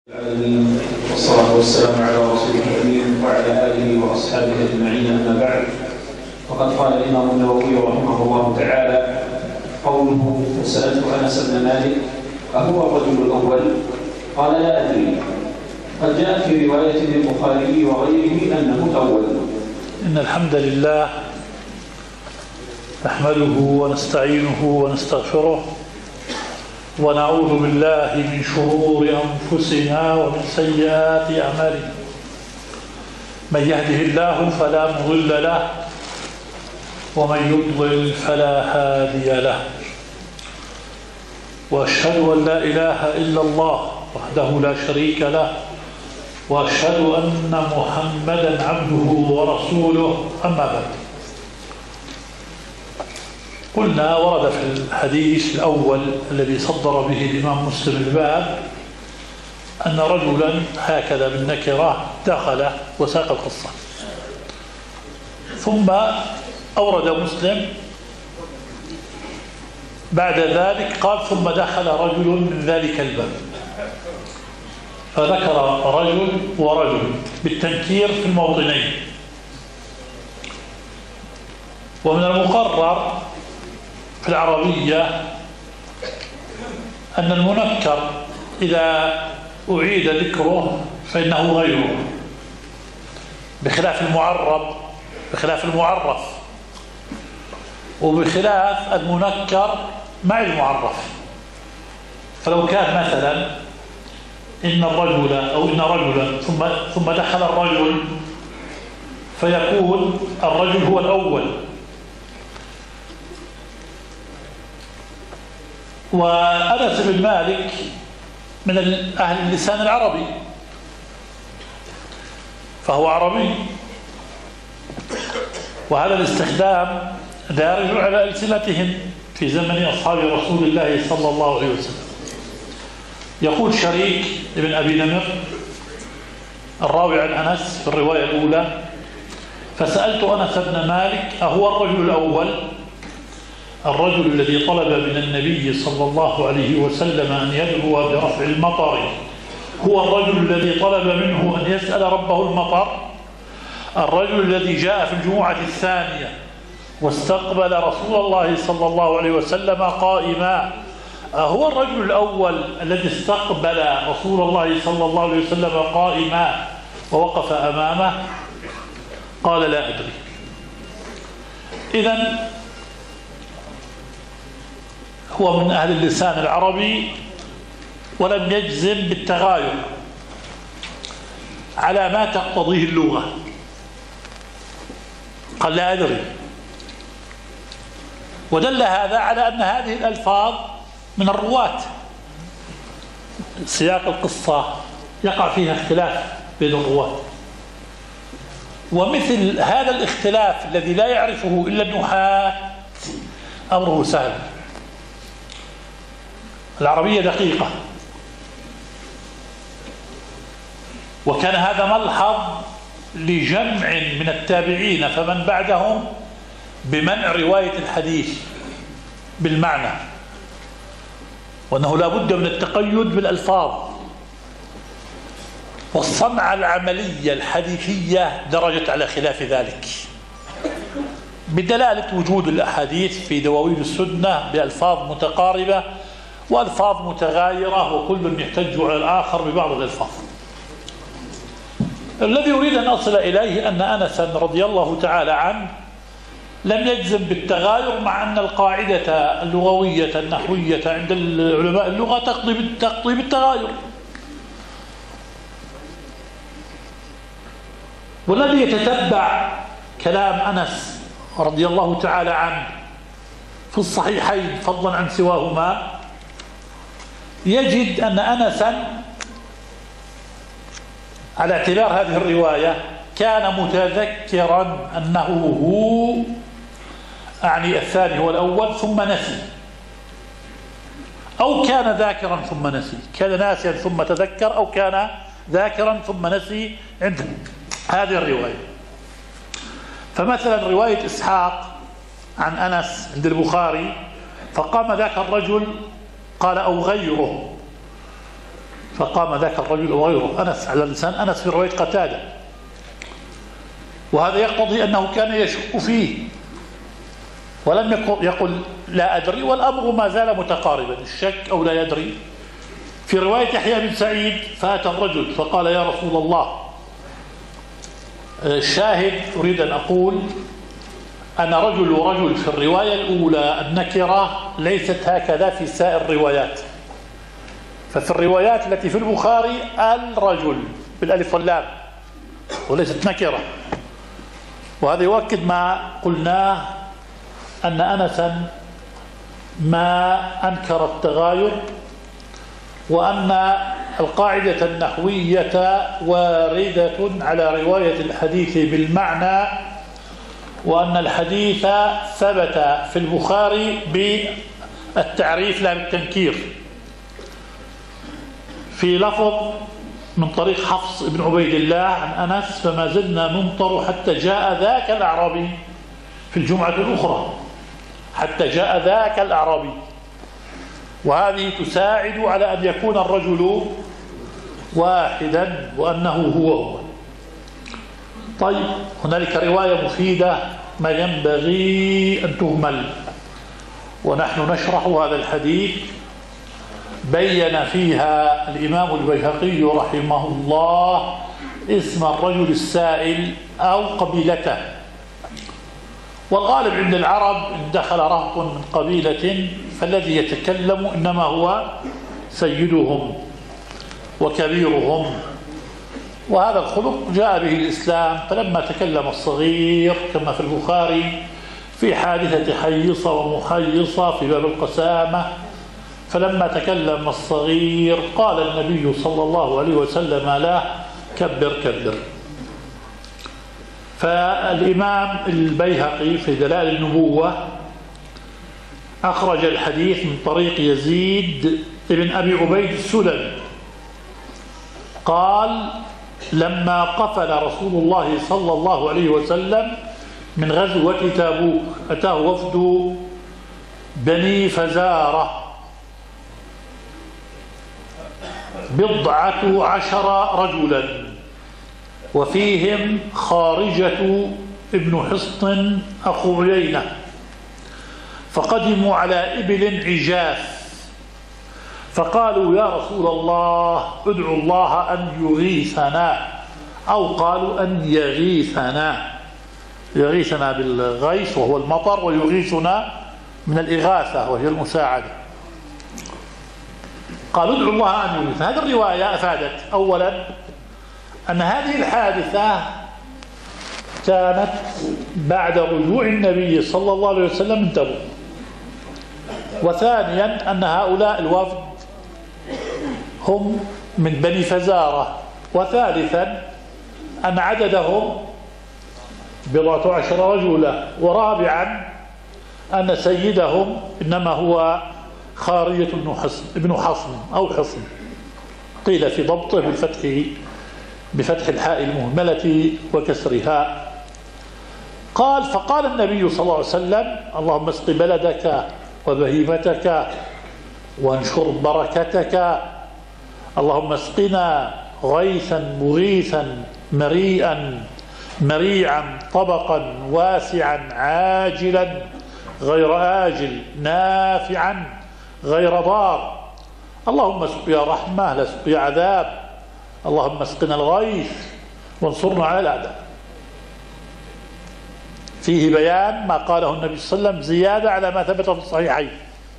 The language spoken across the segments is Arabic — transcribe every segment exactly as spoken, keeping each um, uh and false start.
العالمين والصلاة والسلام على رسوله الأمين وعلى آله وأصحابه أجمعين، أما بعد، فقد قال الإمام النووي رحمه الله تعالى قوله: فسألت أنس بن مالك أهو الرجل الأول؟ قال: لا أدري. قد جاء في رواية البخاري وغيره أنه الأول. إن الحمد لله نحمده ونستعينه ونستغفره ونعوذ بالله من شرور أنفسنا ومن سيئات أعمالنا. من يهده الله فلا مضل له ومن يضلل فلا هادي له، وأشهد أن لا إله إلا الله وحده لا شريك له، وأشهد أن محمدا عبده ورسوله. أما بعد، قلنا ورد في الحديث الأول الذي صدر به الإمام مسلم الباب أن رجلا هكذا بالنكرة دخل وساق القصة، ثم أورد مسلم بعد ذلك قال: ثم دخل رجل من ذلك الباب، فذكر رجل ورجل بالتنكير في الموطنين. ومن المقرر في العربية أن المنكر إذا أعيد ذكره فإنه غيره، بخلاف المعرب بخلاف المعرف وبخلاف المنكر مع المعرف. فلو كان مثلا إن الرجل أو إن رجلا ثم ثم دخل الرجل، فيكون الرجل هو الأول. وأنس بن مالك من أهل اللسان العربي، فهو عربي، وهذا الاستخدام دارج على ألسنتهم في زمن أصحاب رسول الله صلى الله عليه وسلم. يقول شريك بن أبي نمر الراوي عن أنس في الرواية الأولى: فسألت أنس بن مالك أهو الرجل الأول؟ الرجل الذي طلب من النبي صلى الله عليه وسلم أن يدعو برفع المطر هو الرجل الذي طلب منه أن يسأل ربه المطر؟ الرجل الذي جاء في الجمعة الثانية واستقبل رسول الله صلى الله عليه وسلم قائما أهو الرجل الأول الذي استقبل رسول الله صلى الله عليه وسلم قائما ووقف أمامه؟ قال: لا أدري. إذن هو من أهل اللسان العربي ولم يجزم بالتغاير على ما تقتضيه اللغة، قال: لا أدري. ودل هذا على أن هذه الألفاظ من الرواة. سياق القصة يقع فيها اختلاف بين الرواة، ومثل هذا الاختلاف الذي لا يعرفه إلا النحاة أمره سهل. العربية دقيقة، وكان هذا ملحظ لجمع من التابعين فمن بعدهم بمنع رواية الحديث بالمعنى، وأنه لا بد من التقيد بالألفاظ. والصنعة العملية الحديثية درجت على خلاف ذلك بدلالة وجود الأحاديث في دواوين السنة بألفاظ متقاربة وألفاظ متغايرة، وكل يحتج على الآخر ببعض الألفاظ. الذي أريد أن أصل إليه أن أنس رضي الله تعالى عنه لم يجزم بالتغاير، مع أن القاعدة اللغوية النحوية عند العلماء اللغة تقضي بالتغاير. والذي يتتبع كلام أنس رضي الله تعالى عنه في الصحيحين فضلا عن سواهما يجد أن أنسا على اعتبار هذه الرواية كان متذكرا أنه هو، أعني الثاني هو الأول، ثم نسي، أو كان ذاكرا ثم نسي، كان ناسيا ثم تذكر، أو كان ذاكرا ثم نسي عند هذه الرواية. فمثلا رواية إسحاق عن أنس عند البخاري: فقام ذاك الرجل قال: أو غيره، فقام ذاك الرجل وغيره أنس على لسان أنس في رواية قتادة، وهذا يقتضي أنه كان يشك فيه ولم يقل لا أدري، والأمر ما زال متقاربا، الشك أو لا يدري. في رواية يحيى بن سعيد فأتى الرجل فقال يا رسول الله، الشاهد أريد أن أقول أنا رجل ورجل في الرواية الأولى النكرة ليست هكذا في سائر الروايات، ففي الروايات التي في البخاري الرجل بالألف واللام وليست نكرة، وهذا يؤكد ما قلناه أن أنسا ما أنكر التغاير، وأن القاعدة النحوية واردة على رواية الحديث بالمعنى، وأن الحديث ثبت في البخاري بالتعريف لا بالتنكير. في لفظ من طريق حفص بن عبيد الله عن أنس فما زلنا نمطر حتى جاء ذاك الأعرابي في الجمعة الأخرى، حتى جاء ذاك الأعرابي، وهذه تساعد على أن يكون الرجل واحدا وأنه هو هو. طيب هنالك رواية مفيدة ما ينبغي أن تهمل، ونحن نشرح هذا الحديث بين فيها الإمام البيهقي رحمه الله اسم الرجل السائل أو قبيلته. والغالب عند العرب إن دخل رهط من قبيلة فالذي يتكلم إنما هو سيدهم وكبيرهم، وهذا الخلق جاء به الإسلام. فلما تكلم الصغير كما في البخاري في حادثة حيصة ومحيصة في باب القسامة، فلما تكلم الصغير قال النبي صلى الله عليه وسلم له كبر كبر. فالإمام البيهقي في دلائل النبوة أخرج الحديث من طريق يزيد ابن أبي عبيد السلمي قال لما قفل رسول الله صلى الله عليه وسلم من غزوة تابوك أتاه وفد بني فزارة بضعة عشر رجلا، وفيهم خارجة ابن حصن أخو عيينة، فقدموا على إبل عجاف فقالوا يا رسول الله ادعوا الله أن يغيثنا، أو قالوا أن يغيثنا، يغيثنا بالغيث وهو المطر، ويغيثنا من الإغاثة وهي المساعدة. قالوا ادعوا الله أن يغيثنا. هذه الرواية أفادت أولا أن هذه الحادثة كانت بعد رجوع النبي صلى الله عليه وسلم من تبوك، وثانيا أن هؤلاء الوفد هم من بني فزارة، وثالثا أن عددهم بضعة عشر رجلا، ورابعا أن سيدهم إنما هو خارجة ابن حصن أو حصن، قيل في ضبطه بالفتح بفتح الحاء المهملة وكسرها. قال فقال النبي صلى الله عليه وسلم اللهم اسق بلدك وبهيمتك وانشر بركتك، اللهم اسقنا غيثا مغيثا مريئا مريعا طبقا واسعا عاجلا غير آجل نافعا غير ضار، اللهم اسقيا رحمة لا سقيا عذاب، اللهم اسقنا الغيث وانصرنا على الأعداء. فيه بيان ما قاله النبي صلى الله عليه وسلم زيادة على ما ثبت في الصحيحين.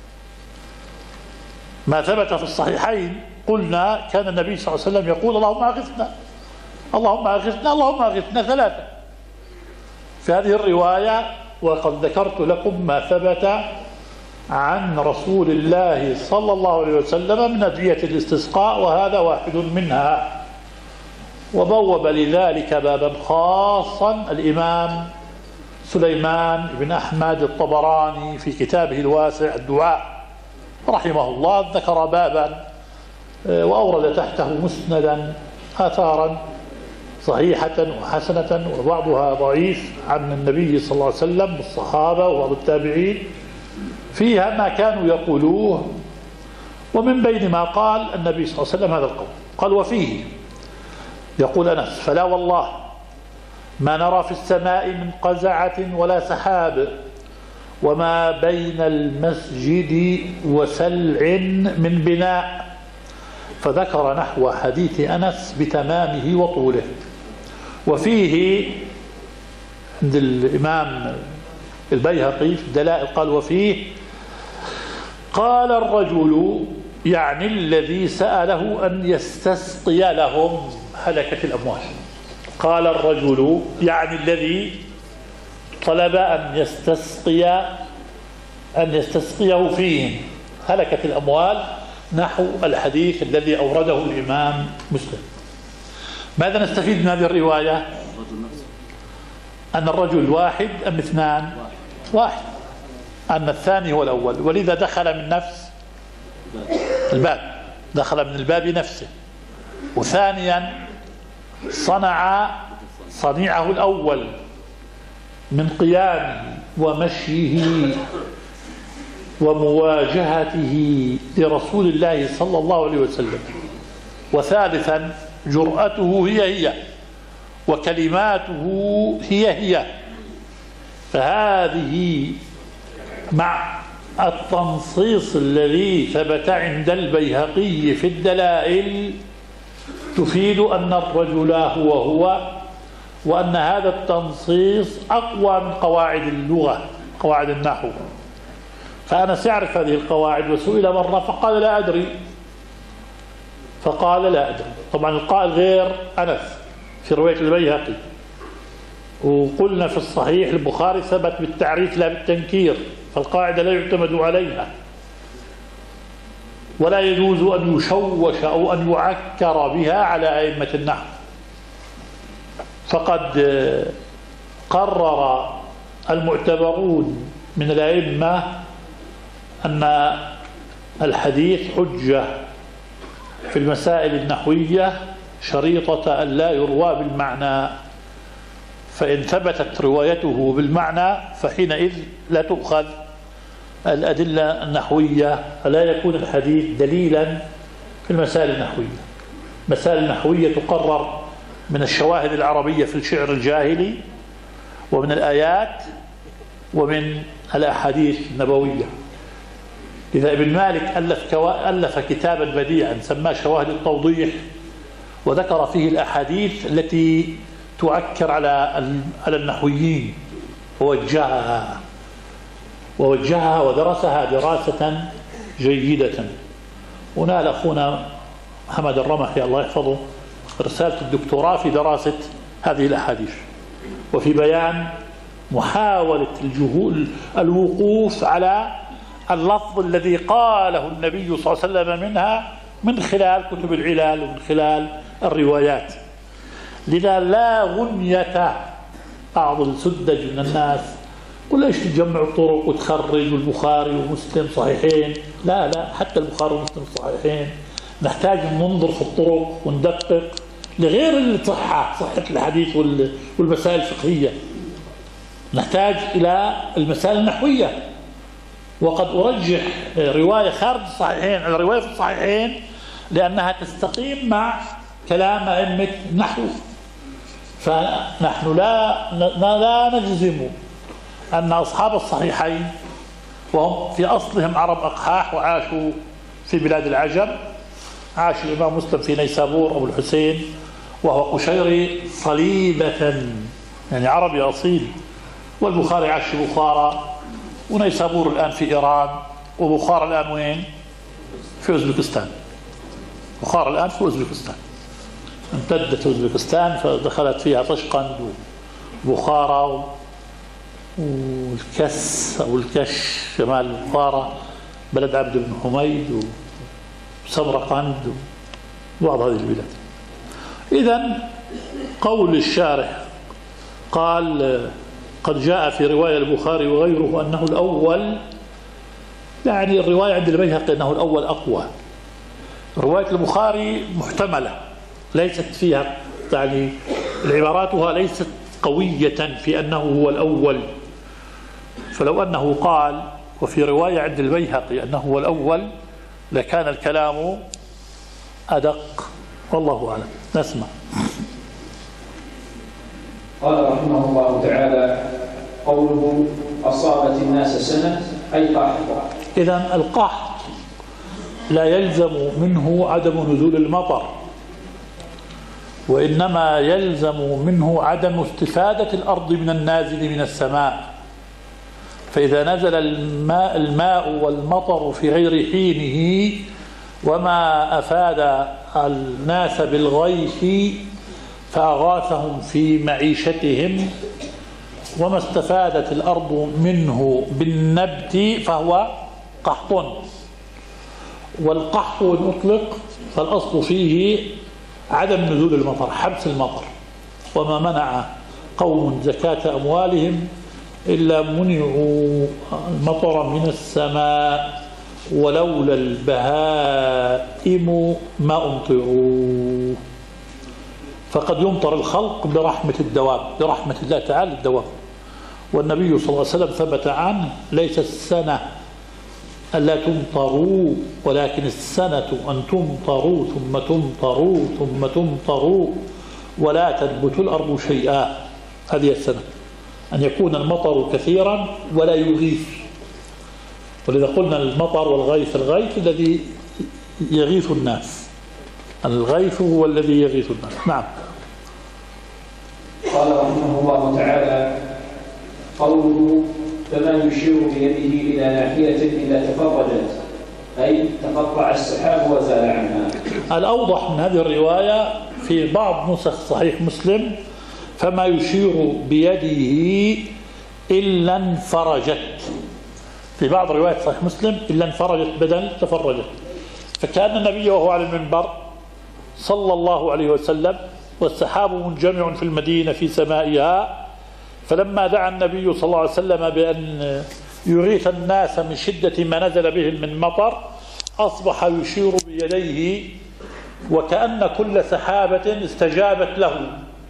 ما ثبت في الصحيحين قلنا كان النبي صلى الله عليه وسلم يقول اللهم أغثنا اللهم أغثنا اللهم أغثنا ثلاثة. في هذه الرواية وقد ذكرت لكم ما ثبت عن رسول الله صلى الله عليه وسلم من أدعية الاستسقاء، وهذا واحد منها. وبوب لذلك بابا خاصا الإمام سليمان بن أحمد الطبراني في كتابه الواسع الدعاء رحمه الله، ذكر بابا وأورد تحته مسندا آثارا صحيحة وحسنة وبعضها ضعيف عن النبي صلى الله عليه وسلم والصحابة وبعض التابعين فيها ما كانوا يقولوه، ومن بين ما قال النبي صلى الله عليه وسلم هذا القول. قال وفيه يقول أنس فلا والله ما نرى في السماء من قزعة ولا سحاب وما بين المسجد وسلع من بناء، فذكر نحو حديث أنس بتمامه وطوله. وفيه عند الإمام البيهقي في الدلائل قال وفيه قال الرجل يعني الذي سأله أن يستسقي لهم هلكت الأموال. قال الرجل يعني الذي طلب أن يستسقي أن يستسقيه فيهم هلكت الأموال، نحو الحديث الذي أورده الإمام مسلم. ماذا نستفيد من هذه الرواية؟ أن الرجل واحد أم اثنان؟ واحد، أن الثاني هو الأول، ولذا دخل من نفس الباب، دخل من الباب نفسه. وثانيا صنع صنيعه الأول من قيامه ومشيه ومواجهته لرسول الله صلى الله عليه وسلم. وثالثا جرأته هي هي وكلماته هي هي. فهذه مع التنصيص الذي ثبت عند البيهقي في الدلائل تفيد أن الرجل هو هو، وأن هذا التنصيص أقوى من قواعد اللغة قواعد النحو. فأنس يعرف هذه القواعد وسئل مرة فقال لا أدري، فقال لا أدري. طبعا القائل غير أنس في رواية البيهقي. وقلنا في الصحيح البخاري ثبت بالتعريف لا بالتنكير، فالقاعدة لا يعتمد عليها، ولا يجوز أن يشوش أو أن يعكر بها على أئمة النحو. فقد قرر المعتبرون من الأئمة أن الحديث حجة في المسائل النحوية شريطة أن لا يروى بالمعنى، فإن ثبتت روايته بالمعنى فحينئذ لا تؤخذ الأدلة النحوية، فلا يكون الحديث دليلا في المسائل النحوية. مسائل النحوية تقرر من الشواهد العربية في الشعر الجاهلي، ومن الآيات، ومن الأحاديث النبوية. إذا ابن مالك ألف, ألف كتابا بديعا سماه شواهد التوضيح، وذكر فيه الأحاديث التي تعكر على على النحويين، ووجهها ووجهها ودرسها دراسة جيدة. ونال أخونا محمد الرمحي الله يحفظه رسالة الدكتوراه في دراسة هذه الأحاديث، وفي بيان محاولة الجهول الوقوف على اللفظ الذي قاله النبي صلى الله عليه وسلم منها من خلال كتب العلال ومن خلال الروايات. لذا لا غنية بعض السذج من الناس قل ايش تجمع الطرق وتخرج والبخاري ومسلم صحيحين. لا لا، حتى البخاري ومسلم صحيحين، نحتاج ننظر في الطرق وندقق لغير الصحة صحة الحديث والمسائل الفقهية، نحتاج إلى المسائل النحوية. وقد أرجح رواية خارج الصحيحين على رواية في الصحيحين لأنها تستقيم مع كلام أئمة النحو. فنحن لا لا نجزم أن أصحاب الصحيحين وهم في أصلهم عرب أقحاح وعاشوا في بلاد العجم، عاش الإمام مسلم في نيسابور أبو الحسين وهو قشيري صليبة يعني عربي أصيل، والبخاري عاش في بخارى، ونيسابور الآن في إيران، وبخارى الآن وين؟ في أوزبكستان. بخارى الآن في أوزبكستان، امتدت أوزبكستان فدخلت فيها طشقند وبخارى والكس أو الكش شمال بخارى، بلد عبد بن حميد وسمرقند وبعض هذه البلاد. إذن قول الشارح قال قد جاء في رواية البخاري وغيره أنه الأول، يعني الرواية عند البيهقي أنه الأول أقوى. رواية البخاري محتملة ليست فيها يعني عباراتها ليست قوية في أنه هو الأول، فلو أنه قال وفي رواية عند البيهقي أنه هو الأول لكان الكلام أدق والله أعلم. نسمع. قال رحمه الله تعالى: قوله أصابت الناس سنة أي قحط. إذن القحط لا يلزم منه عدم نزول المطر، وإنما يلزم منه عدم استفادة الأرض من النازل من السماء. فإذا نزل الماء, الماء والمطر في غير حينه وما أفاد الناس بالغيث فأغاثهم في معيشتهم وما استفادت الأرض منه بالنبت فهو قحط. والقحط المطلق فالأصل فيه عدم نزول المطر، حبس المطر. وما منع قوم زكاة أموالهم إلا منعوا المطر من السماء ولولا البهائم ما أمطروا. فقد يمطر الخلق برحمة الدواب، برحمة الله تعالى الدواب. والنبي صلى الله عليه وسلم ثبت عنه: ليس السنة ألا تمطروا ولكن السنة أن تمطروا ثم تمطروا ثم تمطروا ولا تنبت الأرض شيئا. هذه السنة، أن يكون المطر كثيرا ولا يغيث. ولذا قلنا المطر والغيث، الغيث الذي يغيث الناس، الغيث هو الذي يغيث الناس. نعم. قال رحمه الله تعالى: قوله فما يشير بيده إلى ناحية إلا تفرجت أي تقطع السحاب وزال عنها. الأوضح من هذه الرواية في بعض نسخ صحيح مسلم: فما يشير بيده إلا انفرجت. في بعض روايات صحيح مسلم إلا انفرجت بدل تفرجت. فكان النبي وهو على المنبر صلى الله عليه وسلم والسحاب منجمع في المدينة في سمائها، فلما دعا النبي صلى الله عليه وسلم بأن يغيث الناس من شدة ما نزل بهم من مطر أصبح يشير بيديه وكأن كل سحابة استجابت له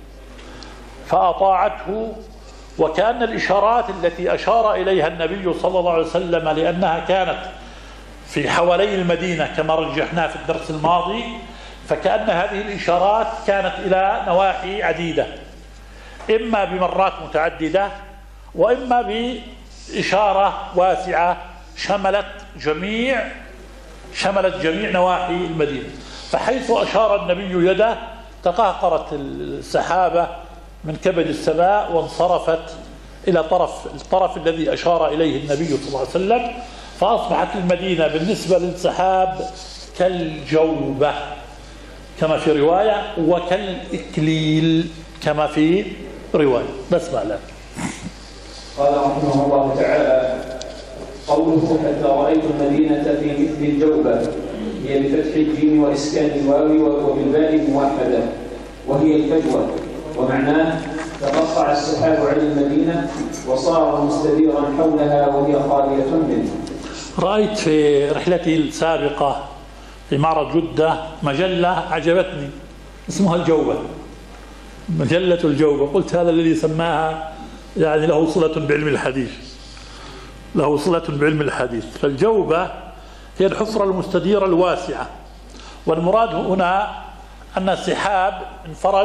فأطاعته. وكأن الإشارات التي أشار إليها النبي صلى الله عليه وسلم لأنها كانت في حوالي المدينة كما رجحنا في الدرس الماضي، فكأن هذه الإشارات كانت إلى نواحي عديدة، إما بمرات متعددة وإما بإشارة واسعة شملت جميع شملت جميع نواحي المدينة. فحيث أشار النبي يده تقهقرت السحابة من كبد السماء وانصرفت إلى طرف الطرف الذي أشار إليه النبي صلى الله عليه وسلم، فأصبحت المدينة بالنسبة للسحاب كالجوبة كما في رواية وكالإكليل كما في رواية. نسمع الآن. قال رحمه الله تعالى: قوله حتى رأيت المدينة في مثل الجوبة هي بفتح الجيم وإسكان الواو وبالباء الموحدة وهي الفجوة، ومعناه تقطع السحاب عن المدينة وصار مستديرا حولها وهي خالية منه. رأيت في رحلتي السابقة في معرض جدة مجلة عجبتني اسمها الجوبة، مجلة الجوبة. قلت هذا الذي سماها يعني له صلة بعلم الحديث، له صلة بعلم الحديث. فالجوبة هي الحفرة المستديرة الواسعة، والمراد هنا أن السحاب انفرج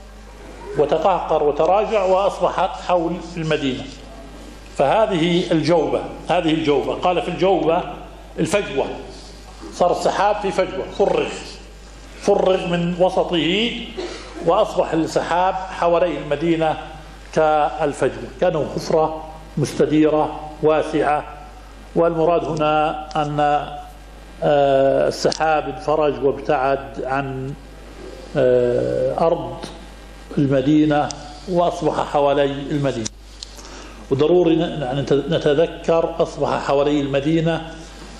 وتقهقر وتراجع وأصبحت حول المدينة، فهذه الجوبة. هذه الجوبة قال في الجوبة الفجوة، صار السحاب في فجوة، فرغ فرغ من وسطه وأصبح السحاب حوالي المدينة كالفجوة، كانوا حفرة مستديرة واسعة. والمراد هنا أن السحاب انفرج وابتعد عن أرض المدينة وأصبح حوالي المدينة. وضروري نتذكر أصبح حوالي المدينة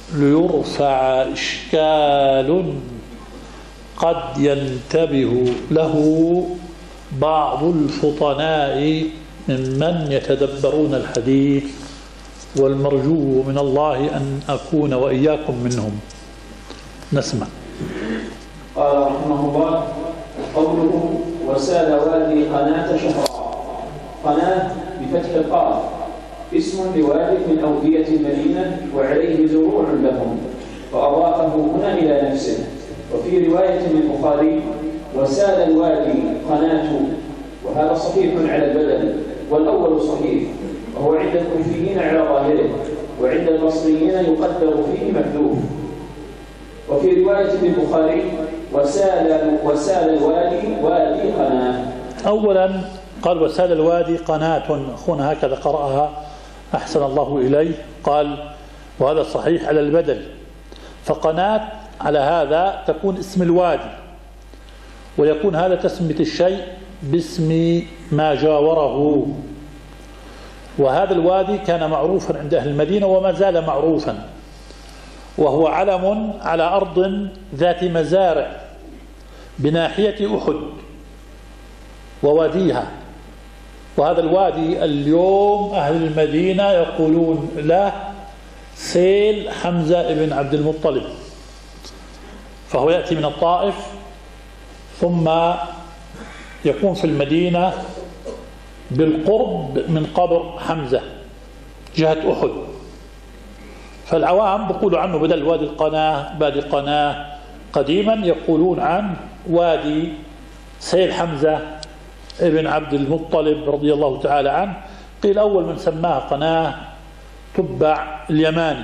ليرفع إشكال قد ينتبه له بعض الفطناء ممن يتدبرون الحديث، والمرجو من الله أن أكون وإياكم منهم. نسمع. قال رحمه الله: قوله وسال وادي قناة شهراء. قناة بفتح القاف اسم لواد من أودية المدينة وعليه زروع لهم، فأضافه هنا إلى نفسه. وفي رواية للبخاري وسال الوادي قناة، وهذا صحيح على البدن، والأول صحيح، وهو عند الكوفيين على ظاهره، وعند البصريين يقدر فيه محذوف. وفي رواية البخاري وسال وسال الوادي وادي قناة. أولا قال وسال الوادي قناة، أخونا هكذا قرأها أحسن الله إليه، قال وهذا صحيح على البدل، فقناة على هذا تكون اسم الوادي، ويكون هذا تسمية الشيء باسم ما جاوره. وهذا الوادي كان معروفا عند أهل المدينة وما زال معروفا، وهو علم على أرض ذات مزارع بناحية أحد وواديها. وهذا الوادي اليوم أهل المدينة يقولون له سيل حمزة بن عبد المطلب، فهو يأتي من الطائف ثم يكون في المدينة بالقرب من قبر حمزة جهة أحد. فالعوام بيقولوا عنه بدل وادي القناة بادي قناة، قديما يقولون عن وادي سيل حمزة ابن عبد المطلب رضي الله تعالى عنه. قيل أول من سماها قناة تبع اليماني.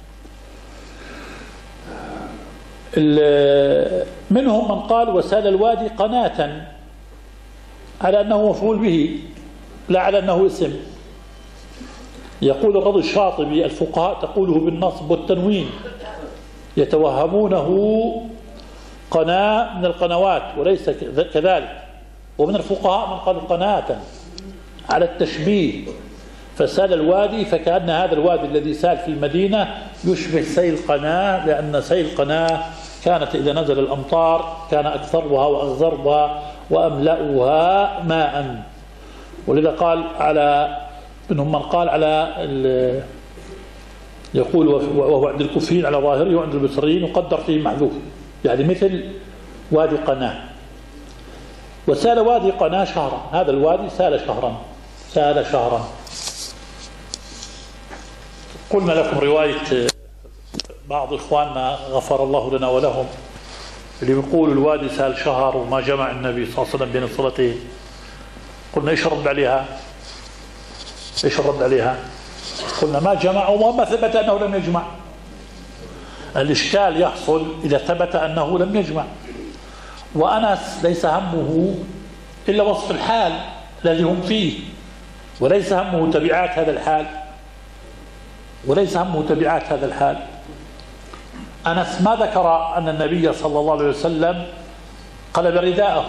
منهم من قال وسال الوادي قناة على أنه مفعول به لا على أنه اسم. يقول الرضي الشاطبي الفقهاء تقوله بالنصب والتنوين، يتوهمونه قناة من القنوات وليس كذلك. ومن الفقهاء من قال قناة على التشبيه، فسال الوادي فكأن هذا الوادي الذي سال في المدينة يشبه سيل قناة، لأن سيل قناة كانت إذا نزل الأمطار كان أكثرها وأغزرها وأملأها ماء. ولذا قال على منهم من قال على يقول وهو عند الكوفيين على ظاهره وعند البصريين يقدر فيه محذوف، يعني مثل وادي قناة. وسال وادي قناة شهرا، هذا الوادي سال شهرا سال شهرا. قلنا لكم رواية بعض إخواننا غفر الله لنا ولهم اللي بيقول الوادي سال شهر وما جمع النبي صلى الله عليه وسلم بين الصلاتين. قلنا إيش الرد عليها؟ إيش الرد عليها؟ قلنا ما جمع وما ثبت أنه لم يجمع. الإشكال يحصل إذا ثبت أنه لم يجمع. وأنس ليس همه إلا وصف الحال الذي هم فيه، وليس همه تبعات هذا الحال وليس همه تبعات هذا الحال. أنس ما ذكر أن النبي صلى الله عليه وسلم قلب رداءه،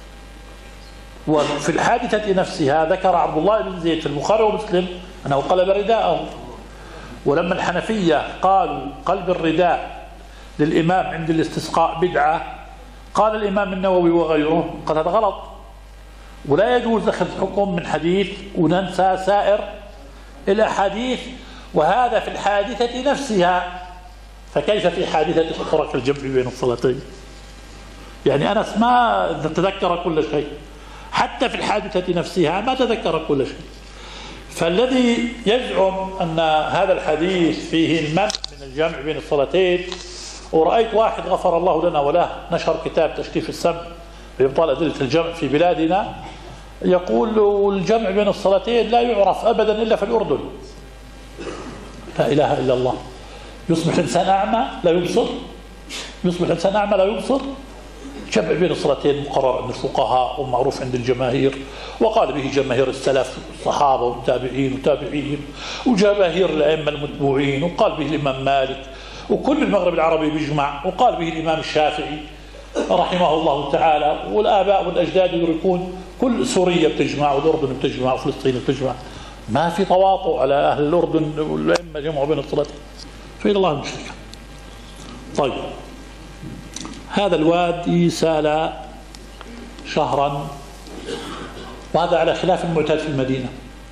وفي الحادثة نفسها ذكر عبد الله بن زيد في البخاري ومسلم أنه قلب رداءه. ولما الحنفية قالوا قلب الرداء للإمام عند الاستسقاء بدعة، قال الإمام النووي وغيره قال هذا غلط، ولا يجوز أخذ حكم من حديث وننسى سائر الأحاديث، وهذا في الحادثة نفسها، فكيف في حادثة أخرى كالجمع بين الصلاتين؟ يعني أنس ما تذكر كل شيء، حتى في الحادثة نفسها ما تذكر كل شيء. فالذي يزعم أن هذا الحديث فيه المنع من الجمع بين الصلاتين، ورأيت واحد غفر الله لنا وله نشر كتاب تشريف السمع بإبطال أدلة الجمع في بلادنا، يقول الجمع بين الصلاتين لا يعرف أبدا إلا في الأردن. لا إله إلا الله. يصبح الإنسان أعمى لا يبصر؟ يصبح الإنسان أعمى لا يبصر؟ جمع بين الصلاتين مقرر عند الفقهاء ومعروف عند الجماهير، وقال به جماهير السلف الصحابة والتابعين وتابعيهم وجماهير الأئمة المتبوعين، وقال به الإمام مالك، وكل المغرب العربي بيجمع، وقال به الإمام الشافعي رحمه الله تعالى، والآباء والأجداد يدركون كل سوريا بتجمع والأردن بتجمع وفلسطين بتجمع. ما في تواطؤ على أهل الأردن والأئمة جمعوا بين الصلاتين، فإلى الله المشركة. طيب، هذا الوادي سال شهرا، وهذا على خلاف المعتاد في المدينة،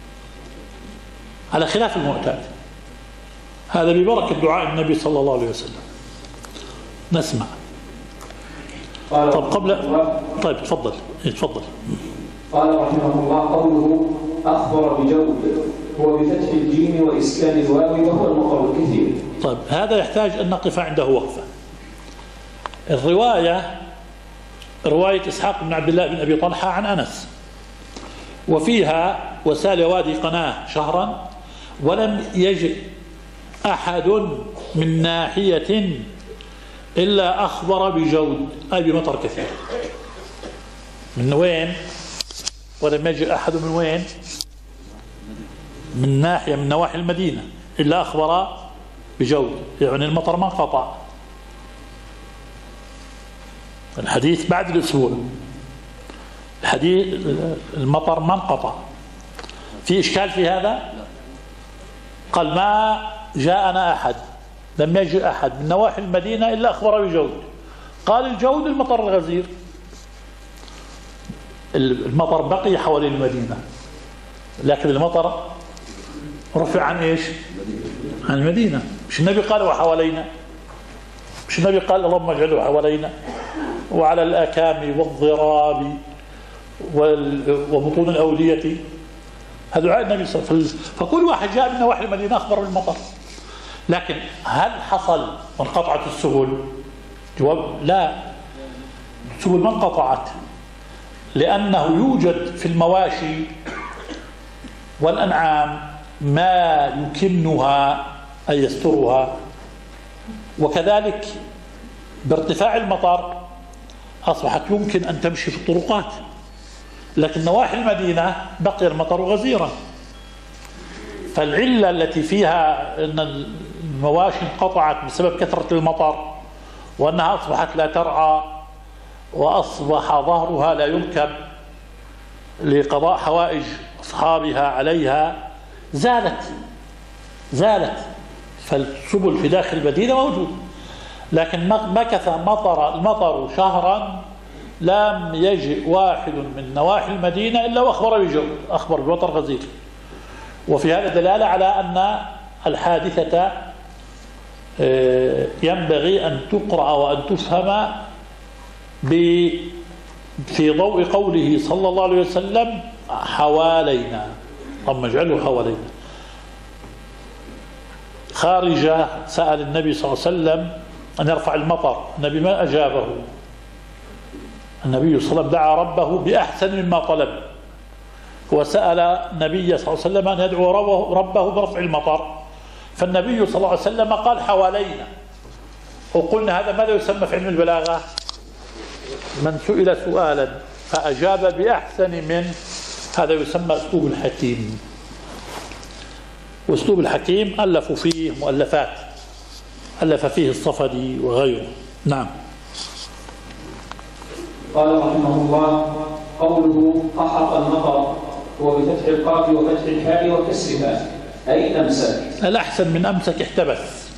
على خلاف المعتاد. هذا ببركة دعاء النبي صلى الله عليه وسلم. نسمع. طب قبل طيب تفضل تفضل. قال رحمه الله قوله أخبر بجود هو بفتح الجيم وإسكان الواو وهو المقر الكثير. طيب هذا يحتاج أن نقف عنده وقفة. الرواية رواية إسحاق بن عبد الله بن أبي طلحة عن أنس، وفيها وسال وادي قناه شهرا ولم يجد أحد من ناحية إلا أخبر بجود، أي بمطر كثير. من وين؟ ولم يجد أحد من وين؟ من ناحية من نواحي المدينة إلا أخبر بجود، يعني المطر ما انقطع. الحديث بعد الأسبوع، الحديث المطر ما انقطع. في إشكال في هذا؟ قال ما جاءنا أحد، لم يجد أحد من نواحي المدينة إلا أخبر بجود. قال الجود المطر الغزير، المطر بقي حوالين المدينة لكن المطر رفع عن إيش؟ عن المدينة. مش النبي قال وحوالينا؟ مش النبي قال اللهم اجعله حوالينا وعلى الأكام والضراب وبطون الأودية؟ هذا دعاء النبي صلى الله عليه وسلم. فكل واحد جاء من نواحي المدينة أخبر بالمطر. لكن هل حصل وانقطعت السبل؟ جواب لا، السبل ما انقطعت، لأنه يوجد في المواشي والأنعام ما يكنها أي يسترها، وكذلك بارتفاع المطر أصبحت يمكن أن تمشي في الطرقات، لكن نواحي المدينة بقي المطر غزيرا. فالعلة التي فيها أن المواشي انقطعت بسبب كثرة المطر وأنها أصبحت لا ترعى وأصبح ظهرها لا يركب لقضاء حوائج أصحابها عليها زالت زالت فالسبل في داخل المدينة موجود. لكن مكث مطر المطر شهرا لم يجئ واحد من نواحي المدينة إلا وأخبر بجو أخبر بمطر غزير. وفي هذا دلالة على أن الحادثة ينبغي أن تقرأ وأن تفهم في ضوء قوله صلى الله عليه وسلم حوالينا، اللهم اجعله حوالينا. خارجة سأل النبي صلى الله عليه وسلم أن يرفع المطر، النبي ما أجابه. النبي صلى الله عليه وسلم دعا ربه بأحسن مما طلب، وسأل النبي صلى الله عليه وسلم أن يدعو ربه برفع المطر، فالنبي صلى الله عليه وسلم قال حوالينا. وقلنا هذا ماذا يسمى في علم البلاغة؟ من سئل سؤالا فأجاب بأحسن من، هذا يسمى أسلوب الحكيم. وأسلوب الحكيم ألفوا فيه مؤلفات، ألف فيه الصفدي وغيره. نعم. قال رحمه الله: قوله قحط المطر هو بفتح القاف وفتح الحاء وكسرها أي أمسك. الأحسن من أمسك احتبس،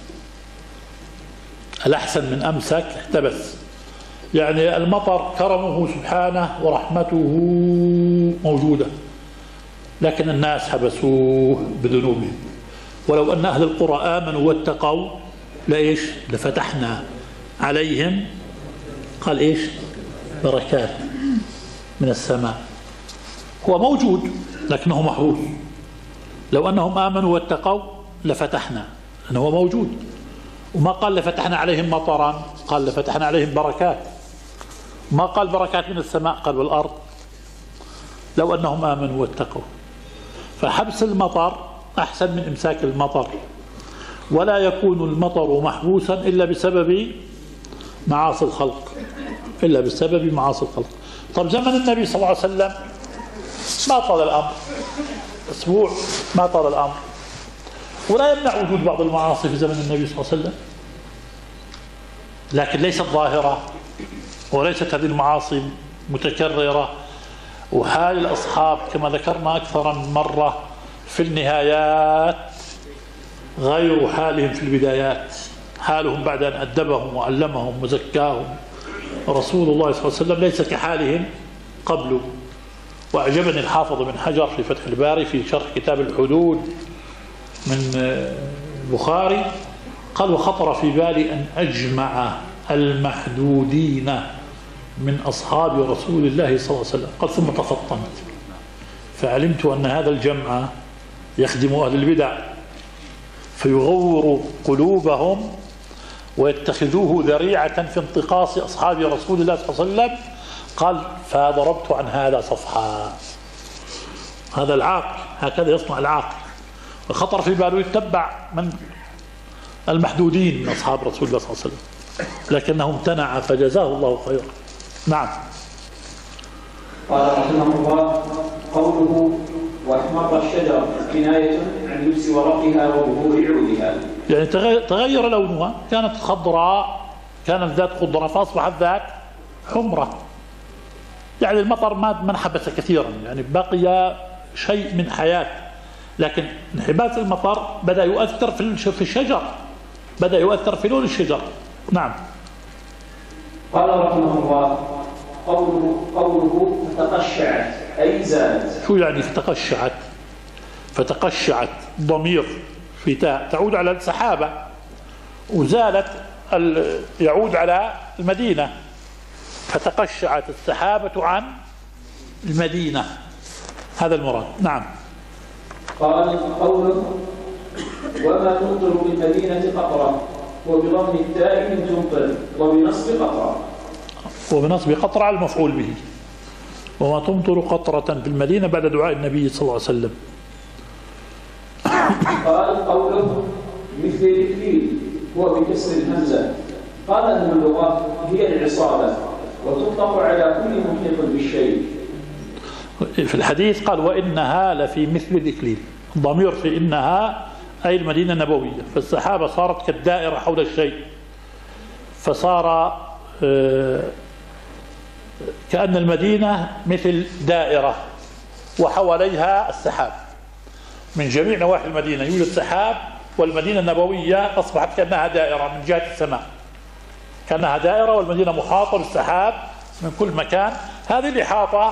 الأحسن من أمسك احتبس، يعني المطر كرمه سبحانه ورحمته موجودة، لكن الناس حبسوه بذنوبهم. ولو أن أهل القرى آمنوا واتقوا لإيش؟ لفتحنا عليهم، قال إيش؟ بركات من السماء. هو موجود لكنه محروس. لو أنهم آمنوا واتقوا لفتحنا، لأنه هو موجود. وما قال لفتحنا عليهم مطرا، قال لفتحنا عليهم بركات. ما قال بركات من السماء، قال والأرض، لو أنهم آمنوا واتقوا. فحبس المطر أحسن من إمساك المطر، ولا يكون المطر محبوسا إلا بسبب معاصي الخلق، إلا بسبب معاصي الخلق. طب زمن النبي صلى الله عليه وسلم ما طال الأمر، أسبوع ما طال الأمر، ولا يمنع وجود بعض المعاصي في زمن النبي صلى الله عليه وسلم، لكن ليست ظاهرة، وليست هذه المعاصي متكررة. وحال الأصحاب كما ذكرنا أكثر من مرة في النهايات غير حالهم في البدايات. حالهم بعد أن أدبهم وعلمهم وزكاهم رسول الله صلى الله عليه وسلم ليس كحالهم قبله. وأعجبني الحافظ بن حجر في فتح الباري في شرح كتاب الحدود من البخاري، قال: وخطر في بالي أن أجمع المحدودين من أصحاب رسول الله صلى الله عليه وسلم. قال: ثم تفطنت فعلمت أن هذا الجمع يخدم أهل البدع فيغور قلوبهم ويتخذوه ذريعة في انتقاص أصحاب رسول الله صلى الله عليه وسلم قال فضربت عن هذا صفحا. هذا العاقل، هكذا يصنع العاقل. وخطر في باله يتبع من المحدودين من أصحاب رسول الله صلى الله عليه وسلم، لكنه امتنع فجزاه الله خيرا. نعم. قال رحمه الله: قوله واحمر الشجر كناية عن لبس ورقها وظهور عودها، يعني تغير لونها، كانت خضراء، كانت ذات خضرة فأصبحت ذات حمرة. يعني المطر ما انحبس كثيرا، يعني بقي شيء من حياة، لكن انحباس المطر بدأ يؤثر في الشجر، بدأ يؤثر في لون الشجر. نعم. قال رحمه الله: قوله قوله فتقشعت أي زالت. شو يعني فتقشعت؟ فتقشعت ضمير في تاء تعود على السحابة، وزالت يعود على المدينة. فتقشعت السحابة عن المدينة، هذا المراد. نعم. قال قوله وما تمطر بالمدينة قطرة، وبضم التاء من تمطر، وبنصب قطرة. وبنصب قطرة على المفعول به. وما تمطر قطرة في المدينة بعد دعاء النبي صلى الله عليه وسلم. قال قوله مثل الإكليل هو بكسر الهمزة. قال أهل اللغة هي العصابة، وتطلق على كل محيط بالشيء. في الحديث قال وإنها لفي مثل الإكليل، ضمير في إنها أي المدينة النبوية. فالسحابة صارت كالدائرة حول الشيء، فصار كأن المدينة مثل دائرة وحواليها السحاب. من جميع نواحي المدينة يوجد سحاب، والمدينة النبوية أصبحت كأنها دائرة من جهة السماء، كأنها دائرة والمدينة محاطة بالسحاب من كل مكان. هذه الإحاطة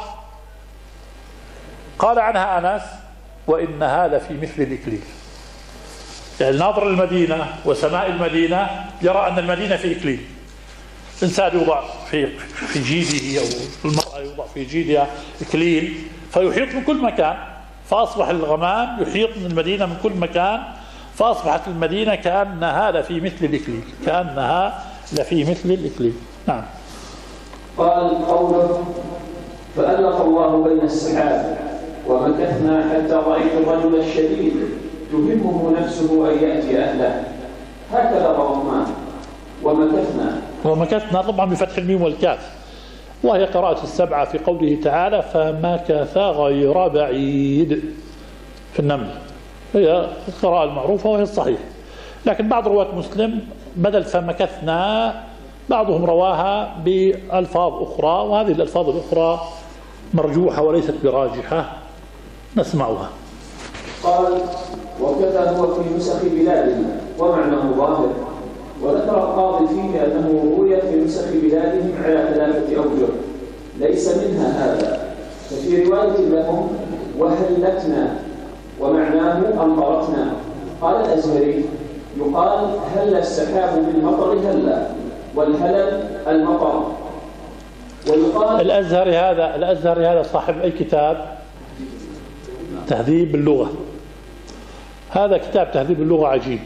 قال عنها أنس وإنها لفي مثل الإكليل. يعني ناظر المدينة وسماء المدينة يرى أن المدينة في إكليل. الإنسان يوضع في في جيده، أو المرأة يوضع في جيدها إكليل فيحيط من كل مكان، فأصبح الغمام يحيط من المدينة من كل مكان، فأصبحت المدينة كأنها لفي مثل الإكليل، كأنها لفي مثل الإكليل. نعم. قال قوله فألق الله بين السحاب ومكثنا حتى رأيت الرجل الشديد تهمه نفسه أن يأتي أهله، هكذا ضربناه. ومكثنا ومكثنا طبعا بفتح الميم والكاف، وهي قراءة السبعة في قوله تعالى فمكث غير بعيد في النمل، هي القراءة المعروفة وهي الصحيح. لكن بعض رواة مسلم بدل فمكثنا بعضهم رواها بألفاظ أخرى، وهذه الألفاظ الأخرى مرجوحة وليست براجحة، نسمعها. قال وكذا هو في نسخ بلادنا ومعناه ظاهر. وذكر القاضي فيه أنه روي في نسخ بلادهم على ثلاثة أوجه ليس منها هذا. ففي رواية لهم وهلتنا ومعناه أمطرتنا. قال الأزهري يقال هل السحاب بالمطر هلا، والهلل المطر. ويقال الأزهري هذا الأزهري هذا صاحب أي كتاب؟ تهذيب اللغة. هذا كتاب تهذيب اللغة عجيب.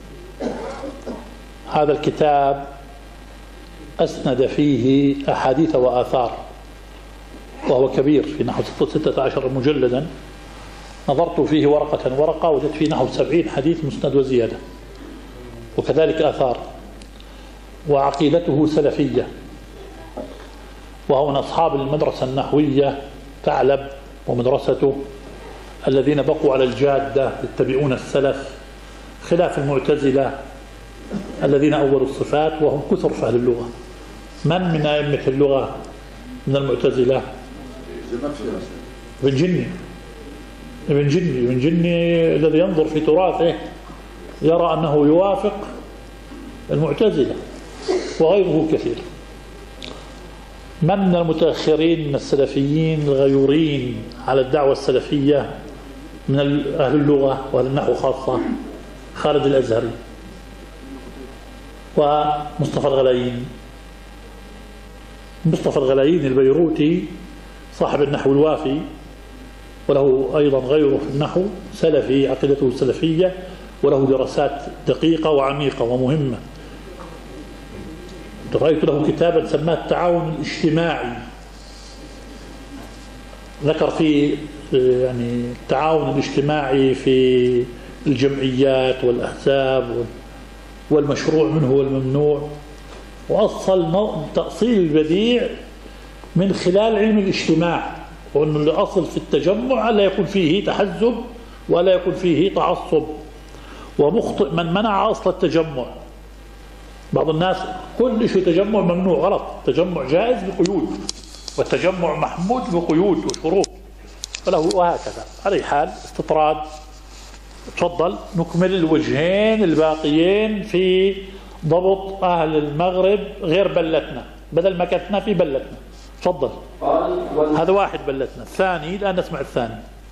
هذا الكتاب أسند فيه أحاديث وآثار، وهو كبير في نحو ستة عشر مجلدا. نظرت فيه ورقة ورقة وجدت فيه نحو سبعين حديث مسند وزيادة، وكذلك آثار. وعقيدته سلفية، وهو من أصحاب المدرسة النحوية ثعلب ومدرسته الذين بقوا على الجادة يتبعون السلف، خلاف المعتزلة الذين أولوا الصفات وهم كثر في أهل اللغة. من من أئمة اللغة من المعتزلة؟ ابن جني ابن جني ابن جني الذي ينظر في تراثه يرى أنه يوافق المعتزلة، وغيره كثير. من من المتأخرين من السلفيين الغيورين على الدعوة السلفية من أهل اللغة وأهل النحو خاصة؟ خالد الأزهري ومصطفى الغلايين. مصطفى الغلايين البيروتي صاحب النحو الوافي، وله أيضا غيره في النحو سلفي، عقيدته سلفية، وله دراسات دقيقة وعميقة ومهمة. رأيت له كتابا سماه التعاون الاجتماعي ذكر فيه يعني التعاون الاجتماعي في الجمعيات والأحزاب والمشروع منه والممنوع، وأصل تأصيل البديع من خلال علم الاجتماع، وأنه الأصل في التجمع ألا يكون فيه تحزب ولا يكون فيه تعصب. ومخطئ من منع أصل التجمع. بعض الناس كل شيء تجمع ممنوع، غلط. التجمع جائز بقيود، والتجمع محمود بقيود وشروط، فله وهكذا. على أي حال استطراد. تفضل نكمل الوجهين الباقيين في ضبط أهل المغرب غير بلتنا، بدل ما كتنا في بلتنا. تفضل. هذا واحد بلتنا، الثاني الآن نسمع الثاني.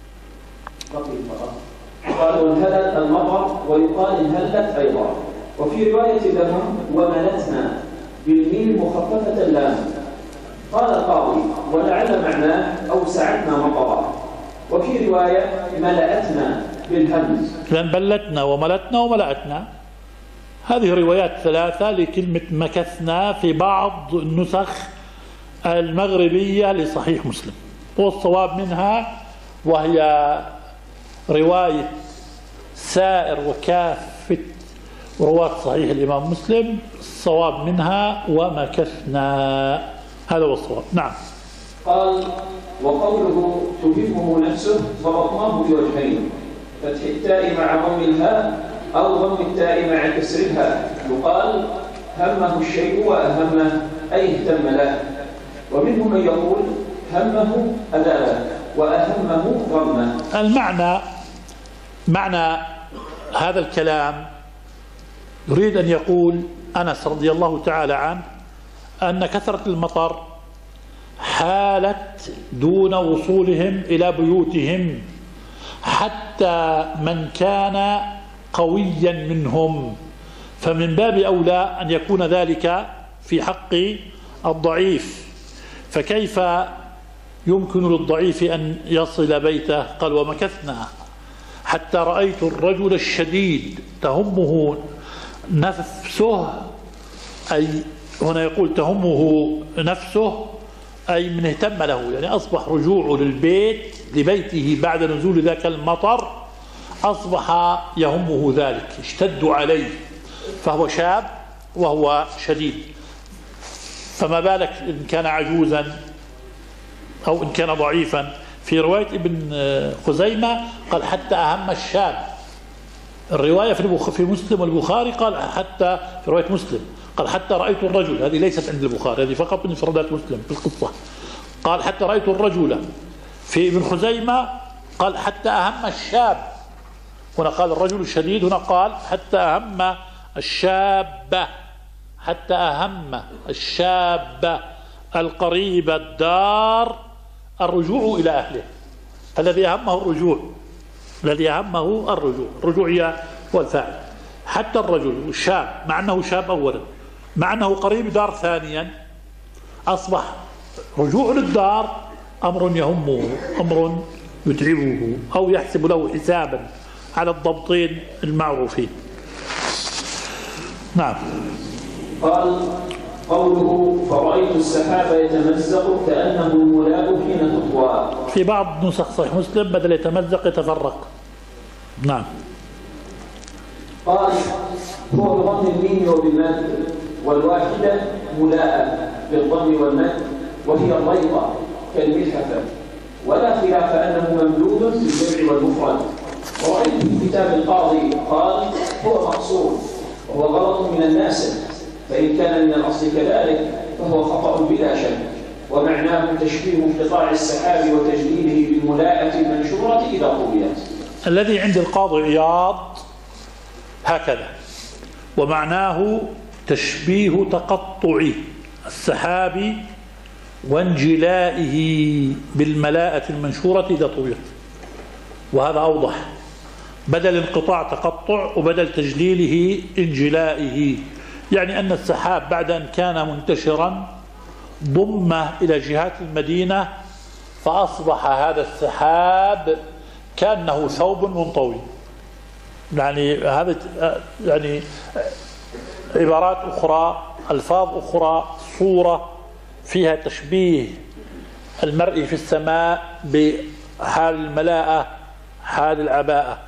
قال وانهلت المطر، ويقال انهلت أيضا. وفي رواية لهم وملتنا بالميم المخففة اللام. قال القاضي ولعل معناه أوسعتنا مطرا. وفي رواية ملأتنا بالهمز. لأن بلتنا وملتنا وملأتنا هذه روايات ثلاثة لكلمة مكثنا في بعض النسخ المغربية لصحيح مسلم، والصواب منها وهي رواية سائر وكافة رواة صحيح الإمام مسلم، الصواب منها ومكثنا، هذا هو الصواب. نعم. قال وقوله تهمه نفسه ضبطناه بوجهين، فتح التاء مع ضم الهاء أو ضم التاء مع كسر الهاء. يقال همه الشيء وأهمه أي اهتم له. ومنهم من يقول همه أدابه وأهمه ضمه. المعنى معنى هذا الكلام يريد أن يقول أنس رضي الله تعالى عنه أن كثرة المطر حالت دون وصولهم إلى بيوتهم، حتى من كان قويا منهم، فمن باب أولى أن يكون ذلك في حق الضعيف. فكيف يمكن للضعيف أن يصل بيته؟ قال ومكثنا حتى رأيت الرجل الشديد تهمه نفسه، أي هنا يقول تهمه نفسه أي من اهتم له، يعني أصبح رجوعه للبيت لبيته بعد نزول ذاك المطر أصبح يهمه ذلك، اشتد عليه، فهو شاب وهو شديد، فما بالك إن كان عجوزا أو إن كان ضعيفا. في رواية ابن خزيمة قال حتى أهم الشاب. الرواية في مسلم والبخاري قال حتى، في رواية مسلم قال حتى رأيت الرجل، هذه ليست عند البخاري، هذه فقط من انفرادات مسلم في القصة. قال حتى رأيت الرجل. في ابن خزيمة قال حتى أهم الشاب، هنا قال الرجل الشديد، هنا قال حتى أهم الشاب، حتى أهم الشاب القريب الدار الرجوع إلى أهله. الذي أهمه الرجوع، الذي أهمه الرجوع، الرجوع هو الفاعل. حتى الرجل الشاب مع أنه شاب أولا، مع أنه قريب دار ثانيا، أصبح رجوع للدار أمر يهمه، أمر يتعبه أو يحسب له حسابا على الضبطين المعروفين. نعم. قال قوله فرأيت السحاب يتمزق كأنه الملاء حين تطوى. في بعض نسخ صحيح مسلم بدل يتمزق يتفرق. نعم. قال هو بضم الميم وبالمد، والواحدة ملاءة بالضم والمد، وهي الضيقة كالملحفة، ولا خلاف أنه ممدود في الجمع والمفرد. ورأيت في كتاب القاضي قال هو مقصور، وهو غلط من الناس، فإن كان من الأصل كذلك فهو خطأ بلا شك، ومعناه تشبيه انقطاع السحاب وتجليله بالملاءة المنشورة إذا قضيت. الذي عند القاضي عياض هكذا، ومعناه تشبيه تقطع السحاب وانجلائه بالملاءة المنشورة إذا طويت، وهذا أوضح، بدل انقطاع تقطع وبدل تجليله انجلائه، يعني أن السحاب بعد أن كان منتشرا ضم إلى جهات المدينة، فأصبح هذا السحاب كأنه ثوب منطوي. يعني هذا يعني عبارات أخرى، ألفاظ أخرى، صورة فيها تشبيه المرء في السماء بحال الملاءة حال العباءة.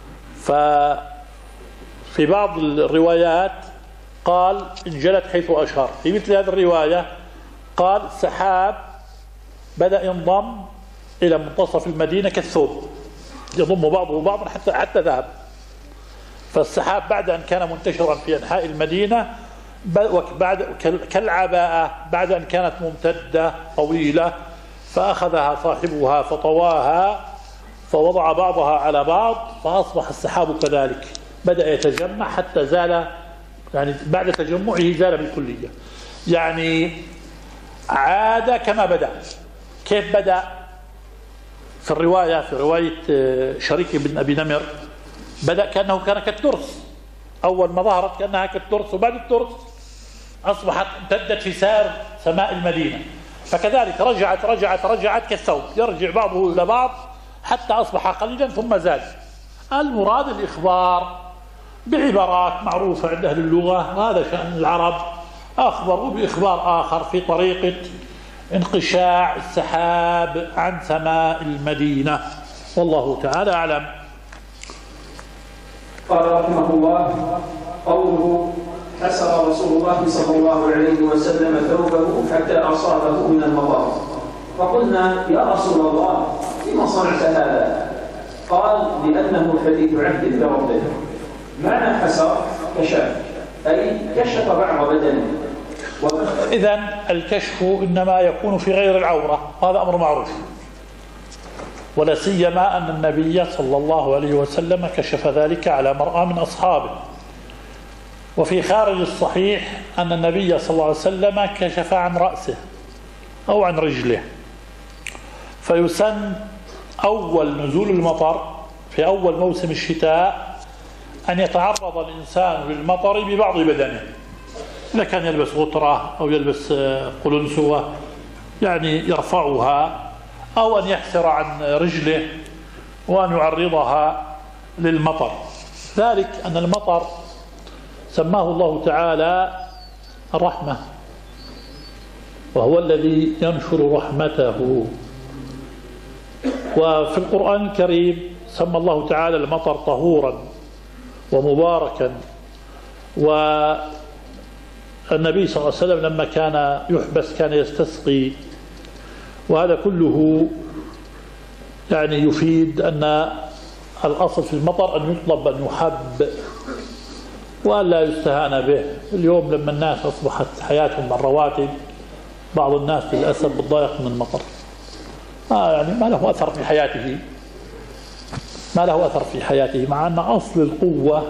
ففي بعض الروايات قال انجلت حيث أشار. في مثل هذه الرواية قال السحاب بدأ ينضم إلى منتصف المدينة كالثوب، يضم بعضه بعضا حتى حتى ذهب. فالسحاب بعد أن كان منتشرا في أنحاء المدينة بعد كالعباءة بعد أن كانت ممتدة طويلة، فأخذها صاحبها فطواها فوضع بعضها على بعض فأصبح السحاب كذلك، بدأ يتجمع حتى زال، يعني بعد تجمعه زال بالكلية، يعني عاد كما بدأ. كيف بدأ؟ في الرواية في رواية شريك بن أبي نمر بدأ كأنه كان كالترس، أول ما ظهرت كأنها كالترس، وبعد الترس أصبحت امتدت في سائر سماء المدينة، فكذلك رجعت رجعت رجعت كالثوب، يرجع بعضه إلى بعض حتى أصبح قليلا ثم زاد. المراد الإخبار بعبارات معروفة عند أهل اللغة، هذا شأن العرب، أخبروا بإخبار آخر في طريقة انقشاع السحاب عن سماء المدينة، والله تعالى أعلم. قال رحمه الله: قوله حسر رسول الله صلى الله عليه وسلم ثوبه حتى أصابه من المطر، فقلنا: يا رسول الله لما صنعت هذا؟ قال: لأنه حديث عهد بربه. معنى حسر كشف، أي كشف بعض بدنه. إذن الكشف إنما يكون في غير العورة، هذا أمر معروف، ولا سيما أن النبي صلى الله عليه وسلم كشف ذلك على مرأى من أصحابه. وفي خارج الصحيح أن النبي صلى الله عليه وسلم كشف عن رأسه أو عن رجله. فيسن أول نزول المطر في أول موسم الشتاء أن يتعرض الإنسان للمطر ببعض بدنه، إذا كان يلبس غطرة أو يلبس قلنسوة يعني يرفعها، أو أن يحسر عن رجله وأن يعرضها للمطر. ذلك أن المطر سماه الله تعالى الرحمة، وهو الذي ينشر رحمته. وفي القرآن الكريم سمى الله تعالى المطر طهورا ومباركا. والنبي صلى الله عليه وسلم لما كان يحبس كان يستسقي، وهذا كله يعني يفيد أن الأصل في المطر أن يطلب أن يحب وأن لا يستهان به. اليوم لما الناس أصبحت حياتهم بالرواتب، بعض الناس للأسف بتضايق من المطر، ما يعني ما له أثر في حياته، ما له أثر في حياته، مع أن أصل القوة،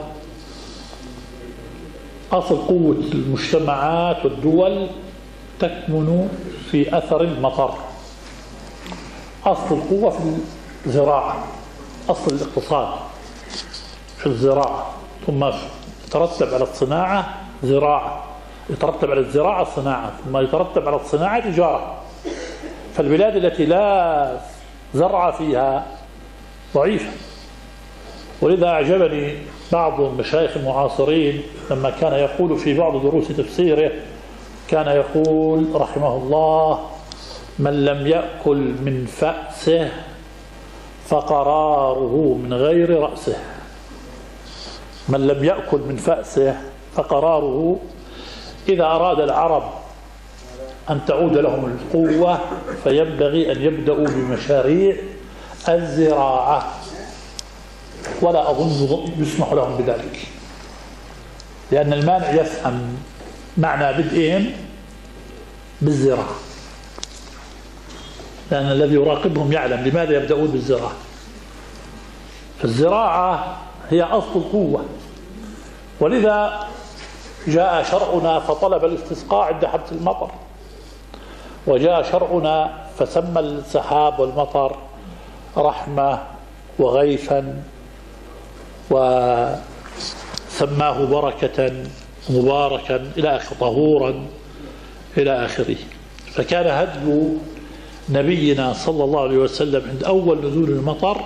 أصل قوة المجتمعات والدول تكمن في أثر المطر. أصل القوة في الزراعة، أصل الاقتصاد في الزراعة، ثم يترتب على الصناعة زراعة، يترتب على الزراعة صناعة، ثم يترتب على الصناعة تجارة. فالبلاد التي لا زرع فيها ضعيفة. ولذا أعجبني بعض المشايخ المعاصرين لما كان يقول في بعض دروس تفسيره، كان يقول رحمه الله: من لم يأكل من فأسه فقراره من غير رأسه. من لم يأكل من فأسه فقراره. إذا أراد العرب أن تعود لهم القوة فينبغي أن يبدأوا بمشاريع الزراعة، ولا أظن يسمح لهم بذلك، لأن المانع يفهم معنى بدءهم بالزراعة، لأن الذي يراقبهم يعلم لماذا يبدأون بالزراعة. فالزراعة هي أصل القوة، ولذا جاء شرعنا فطلب الاستسقاء عند حبس المطر، وجاء شرعنا فسمى السحاب والمطر رحمة وغيثا، وسماه بركة مباركا إلى آخر، طهورا إلى آخره. فكان هدي نبينا صلى الله عليه وسلم عند أول نزول المطر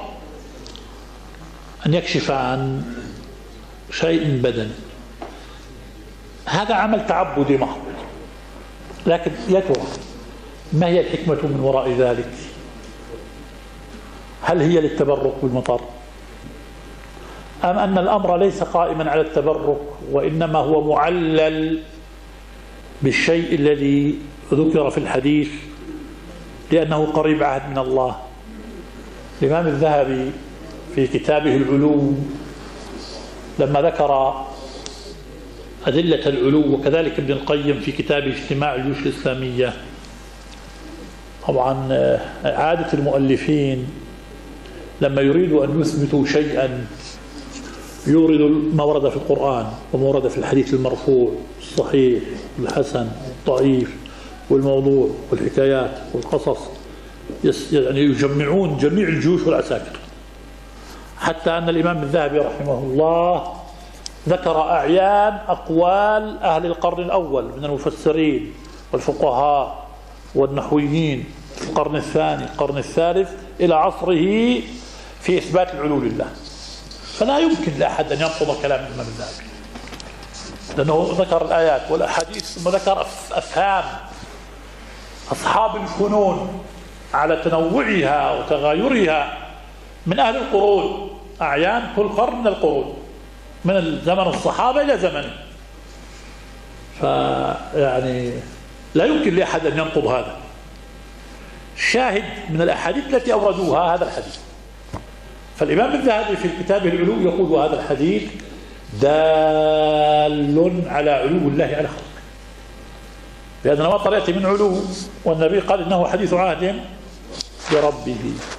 أن يكشف عن شيء بدني. هذا عمل تعبدي محض، لكن يا ترى ما هي الحكمة من وراء ذلك؟ هل هي للتبرك بالمطر؟ أم أن الأمر ليس قائما على التبرك وإنما هو معلل بالشيء الذي ذكر في الحديث لأنه قريب عهد من الله؟ الإمام الذهبي في كتابه العلوم لما ذكر أدلة العلو، وكذلك ابن القيم في كتابه اجتماع الجيوش الإسلامية، طبعا عادة المؤلفين لما يريدوا أن يثبتوا شيئا يوردوا ما ورد في القرآن وما ورد في الحديث المرفوع الصحيح والحسن والضعيف والموضوع والحكايات والقصص، يعني يجمعون جميع الجيوش والعساكر، حتى أن الإمام الذهبي رحمه الله ذكر أعيان أقوال أهل القرن الأول من المفسرين والفقهاء والنحويين في القرن الثاني القرن الثالث إلى عصره في إثبات العلو لله. فلا يمكن لأحد أن ينقض كلام الإمام الذهبي، لأنه ذكر الآيات والأحاديث ثم ذكر أفهام أصحاب الفنون على تنوعها وتغايرها من أهل القرون، أعيان كل قرن من القرون من زمن الصحابة إلى زمنه. فيعني لا يمكن لأحد أن ينقض هذا. الشاهد من الأحاديث التي أوردوها هذا الحديث. فالإمام الذهبي في كتابه العلو يقول وهذا الحديث دال على علو الله على خلقه، لأن المطر يأتي من علو، والنبي قال إنه حديث عهد بربه.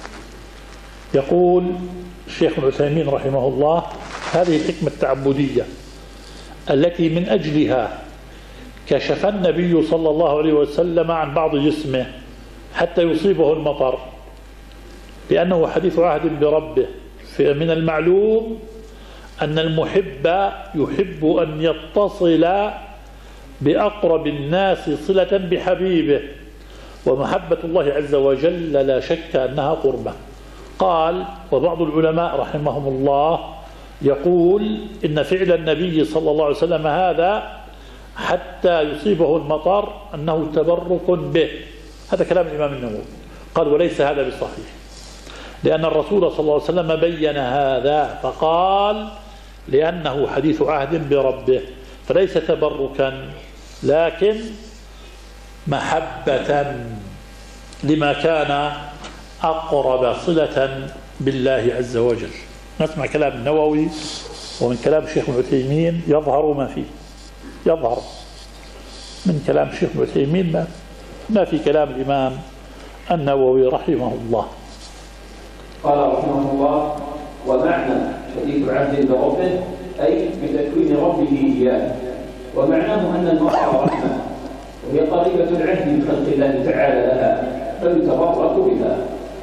يقول الشيخ ابن عثيمين رحمه الله هذه الحكمة التعبدية التي من أجلها كشف النبي صلى الله عليه وسلم عن بعض جسمه حتى يصيبه المطر، لأنه حديث عهد بربه. من المعلوم أن المحب يحب أن يتصل بأقرب الناس صلة بحبيبه، ومحبة الله عز وجل لا شك أنها قربة. قال وبعض العلماء رحمهم الله يقول إن فعل النبي صلى الله عليه وسلم هذا حتى يصيبه المطر أنه تبرك به. هذا كلام الإمام النووي. قال وليس هذا بصحيح، لأن الرسول صلى الله عليه وسلم بين هذا فقال لأنه حديث عهد بربه، فليس تبركا لكن محبة لما كان أقرب صلة بالله عز وجل. نسمع كلام النووي ومن كلام الشيخ ابن عثيمين يظهر ما فيه، يظهر من كلام الشيخ ابن عثيمين ما, ما في كلام الإمام النووي رحمه الله. قال رحمه الله ومعنى حديث عهد بربه أي بتكوين ربه إياه، ومعناه أن المطر رحمة وهي قريبة العهد بخلق الله تعالى لها فيتبرك بها.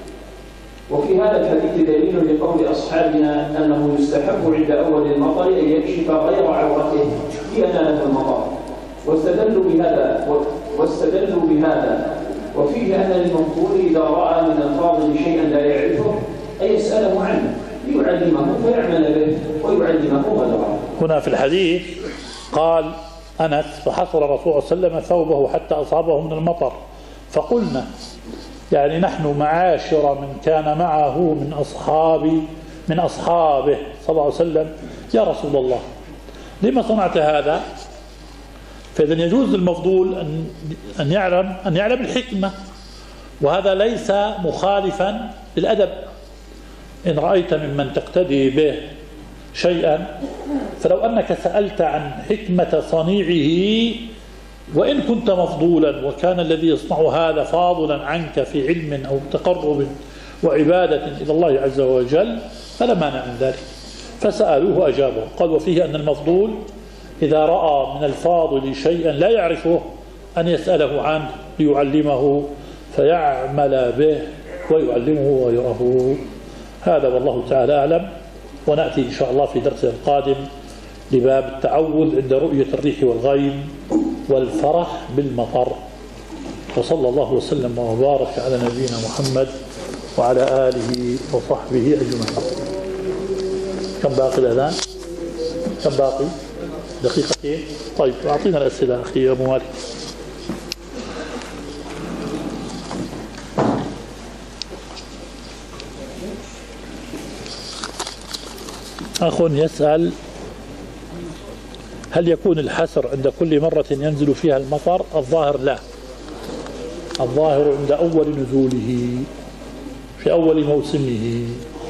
وفي هذا الحديث دليل لقول أصحابنا أنه يستحب عند أول المطر أن يكشف غير عورته ليناله المطر، واستدلوا بهذا واستدلوا بهذا وفيه أن المنقول إذا رأى من الفاضل شيئا لا يعرفه أن يسأله عنه ليعلمه فيعمل به ويعلمه غيره. هنا في الحديث قال أنس فحصر الرسول صلى الله عليه وسلم ثوبه حتى أصابه من المطر، فقلنا يعني نحن معاشر من كان معه من أصحاب من أصحابه صلى الله عليه وسلم يا رسول الله لما صنعت هذا؟ فإذا يجوز للمفضول أن أن يعلم أن يعلم الحكمة، وهذا ليس مخالفا للأدب. إن رأيت ممن تقتدي به شيئا فلو أنك سألت عن حكمة صنيعه وإن كنت مفضولا وكان الذي يصنع هذا فاضلا عنك في علم أو تقرب وعبادة إلى الله عز وجل فلا مانع من ذلك، فسألوه أجابه. قال وفيه أن المفضول إذا رأى من الفاضل شيئا لا يعرفه أن يسأله عنه ليعلمه فيعمل به ويعلمه غيره. هذا والله تعالى أعلم. ونأتي إن شاء الله في درس القادم لباب التعوذ عند رؤية الريح والغيم والفرح بالمطر. وصلى الله وسلم وبارك على نبينا محمد وعلى آله وصحبه أجمعين. كم باقي الأذان؟ كم باقي؟ دقيقتين. طيب أعطينا الأسئلة أخي أبو مالك. أخ يسأل: هل يكون الحسر عند كل مرة ينزل فيها المطر؟ الظاهر لا، الظاهر عند أول نزوله في أول موسمه.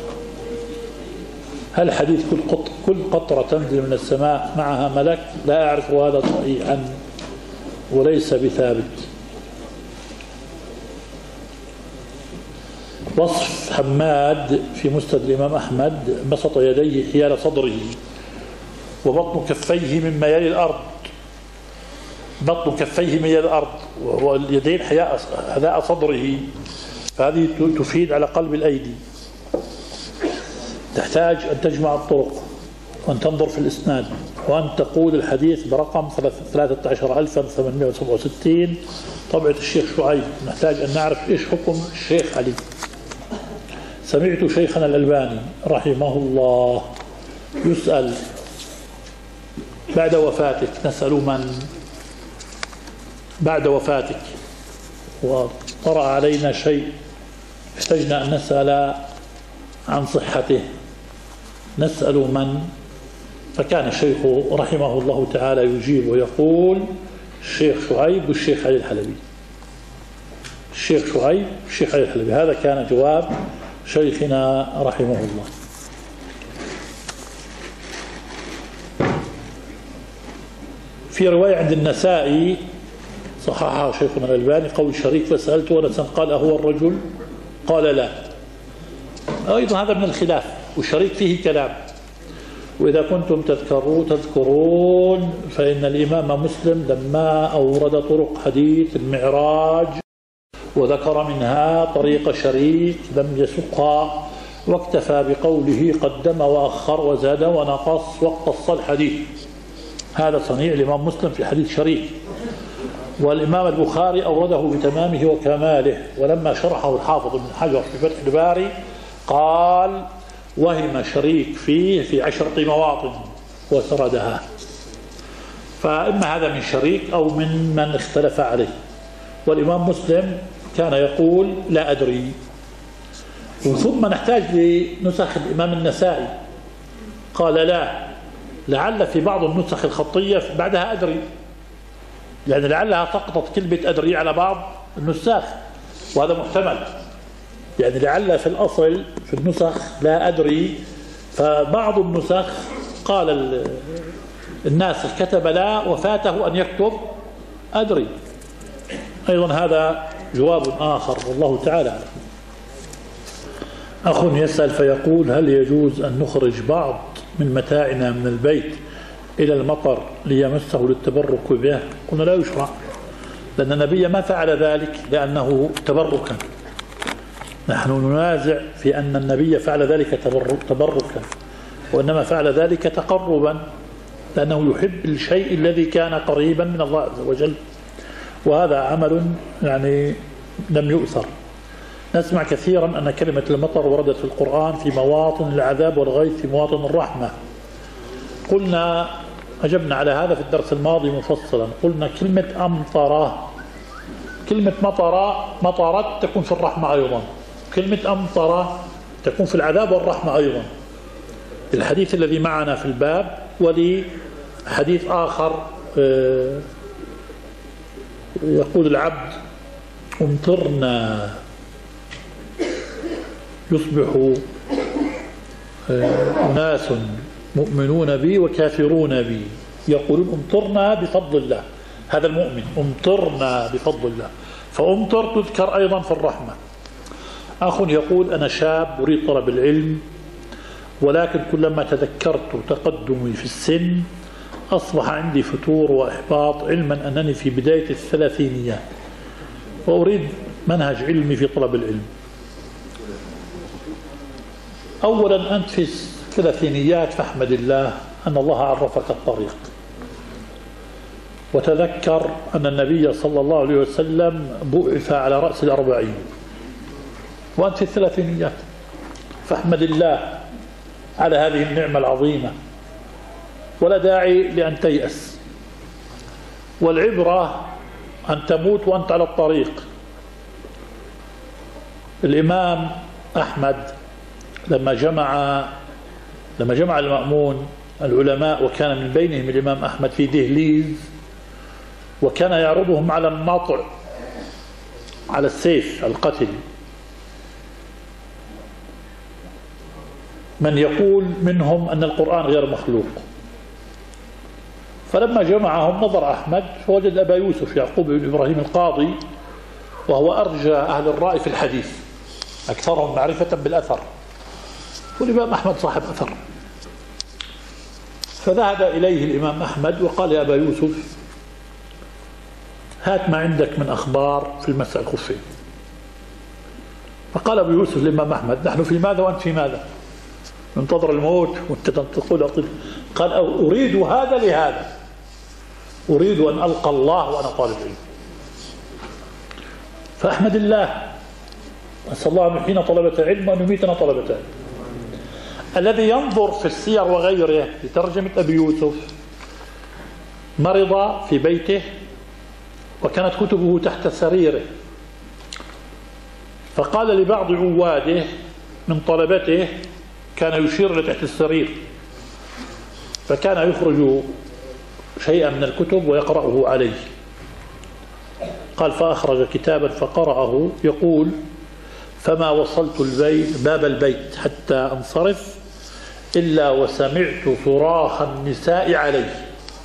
هل حديث كل قطر كل قطرة تنزل من السماء معها ملك؟ لا أعرف هذا صحيحا وليس بثابت. وصف حماد في مسند الإمام أحمد: بسط يديه حيال صدره وبطن كفيه مما يلي الأرض، بطن كفيه مما يلي الأرض واليدين حذاء صدره، فهذه تفيد على قلب الأيدي. تحتاج أن تجمع الطرق وأن تنظر في الإسناد وأن تقول الحديث برقم ثلاثة عشر ألف وثمانمائة وسبعة وستين طبعة الشيخ شعيب. نحتاج أن نعرف إيش حكم الشيخ علي. سمعت شيخنا الألباني رحمه الله يسأل بعد وفاتك، نسأل من بعد وفاتك وطرأ علينا شيء احتجنا أن نسأل عن صحته، نسأل من؟ فكان الشيخ رحمه الله تعالى يجيب ويقول: الشيخ شعيب والشيخ علي الحلبي، الشيخ شعيب والشيخ علي الحلبي. هذا كان جواب شيخنا رحمه الله. في رواية عند النسائي صححها شيخنا الألباني قول شريك: فسألته أنس قال: أهو الرجل؟ قال: لا. أيضا هذا من الخلاف، والشريك فيه كلام. وإذا كنتم تذكرون تذكرون فإن الإمام مسلم لما أورد طرق حديث المعراج وذكر منها طريق شريك لم يسقها، واكتفى بقوله قدم وأخر وزاد ونقص واقتص الحديث. هذا صنيع الإمام مسلم في حديث شريك. والإمام البخاري أورده بتمامه وكماله، ولما شرحه الحافظ ابن حجر في فتح الباري قال: وهم شريك فيه في عشرة مواطن وسردها. فإما هذا من شريك أو من من اختلف عليه. والإمام مسلم كان يقول: لا أدري. ثم نحتاج لنسخ الإمام النسائي، قال: لا، لعل في بعض النسخ الخطية بعدها أدري، يعني لعلها سقطت كلمة أدري على بعض النساخ، وهذا محتمل. يعني لعل في الأصل في النسخ لا أدري، فبعض النسخ قال الناسخ كتب لا وفاته أن يكتب أدري. أيضا هذا جواب آخر والله تعالى. أخ يسأل فيقول: هل يجوز أن نخرج بعض من متاعنا من البيت إلى المطر ليمسه للتبرك به؟ قلنا لا يشرع، لأن النبي ما فعل ذلك لأنه تبركا. نحن ننازع في أن النبي فعل ذلك تبركا، وإنما فعل ذلك تقربا، لأنه يحب الشيء الذي كان قريبا من الله عز وجل، وهذا عمل يعني لم يؤثر. نسمع كثيرا أن كلمة المطر وردت في القرآن في مواطن العذاب والغيث، في مواطن الرحمة. قلنا أجبنا على هذا في الدرس الماضي مفصلا، قلنا كلمة أمطرة، كلمة مطرة مطرت تكون في الرحمة أيضا، كلمة أمطرة تكون في العذاب والرحمة أيضا. الحديث الذي معنا في الباب، ولي حديث آخر يقول العبد: امطرنا، يصبح ناس مؤمنون بي وكافرون بي يقولون امطرنا بفضل الله. هذا المؤمن، امطرنا بفضل الله، فامطر تذكر أيضا في الرحمة. أخ يقول: أنا شاب أريد طلب العلم، ولكن كلما تذكرت تقدمي في السن أصبح عندي فتور وإحباط، علما أنني في بداية الثلاثينيات وأريد منهج علمي في طلب العلم. أولا أنت في الثلاثينيات فاحمد الله أن الله عرفك الطريق، وتذكر أن النبي صلى الله عليه وسلم بعث على رأس الأربعين وأنت في الثلاثينيات، فاحمد الله على هذه النعمة العظيمة، ولا داعي لأن تيأس. والعبرة أن تموت وأنت على الطريق. الإمام أحمد لما جمع لما جمع المأمون العلماء وكان من بينهم الإمام أحمد في دهليز، وكان يعرضهم على الناطع، على السيف، على القتل، من يقول منهم أن القرآن غير مخلوق. فلما جمعهم نظر أحمد فوجد أبا يوسف يعقوب بن إبراهيم القاضي، وهو أرجى أهل الرأي في الحديث، أكثرهم معرفة بالأثر، والإمام أحمد صاحب أثر. فذهب إليه الإمام أحمد وقال يا أبا يوسف هات ما عندك من أخبار في المسح الخفين. فقال أبو يوسف للإمام أحمد نحن في ماذا وأنت في ماذا؟ ننتظر الموت وأنت تقول أطلب. قال أريد هذا لهذا، أريد أن ألقى الله وأنا طالب علم. فأحمد الله، أسأل الله أن يحيينا طلبة علم وأن يميتنا طلبة علم. الذي ينظر في السير وغيره لترجمة أبي يوسف مرض في بيته وكانت كتبه تحت سريره، فقال لبعض عواده من طلبته، كان يشير لتحت السرير، فكان يخرج شيئا من الكتب ويقرأه عليه. قال فأخرج كتابا فقرأه يقول فما وصلت البيت باب البيت حتى أنصرف إلا وسمعت صراخ النساء عليه.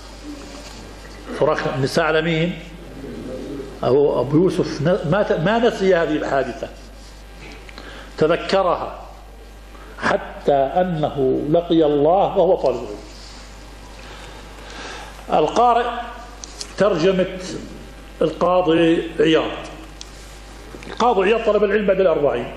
صراخ النساء على مين؟ أو أبو يوسف ما ما نسي هذه الحادثة، تذكرها حتى أنه لقي الله وهو طالب العلم. القارئ ترجمة القاضي عياض. القاضي عياض طلب العلم بعد الأربعين،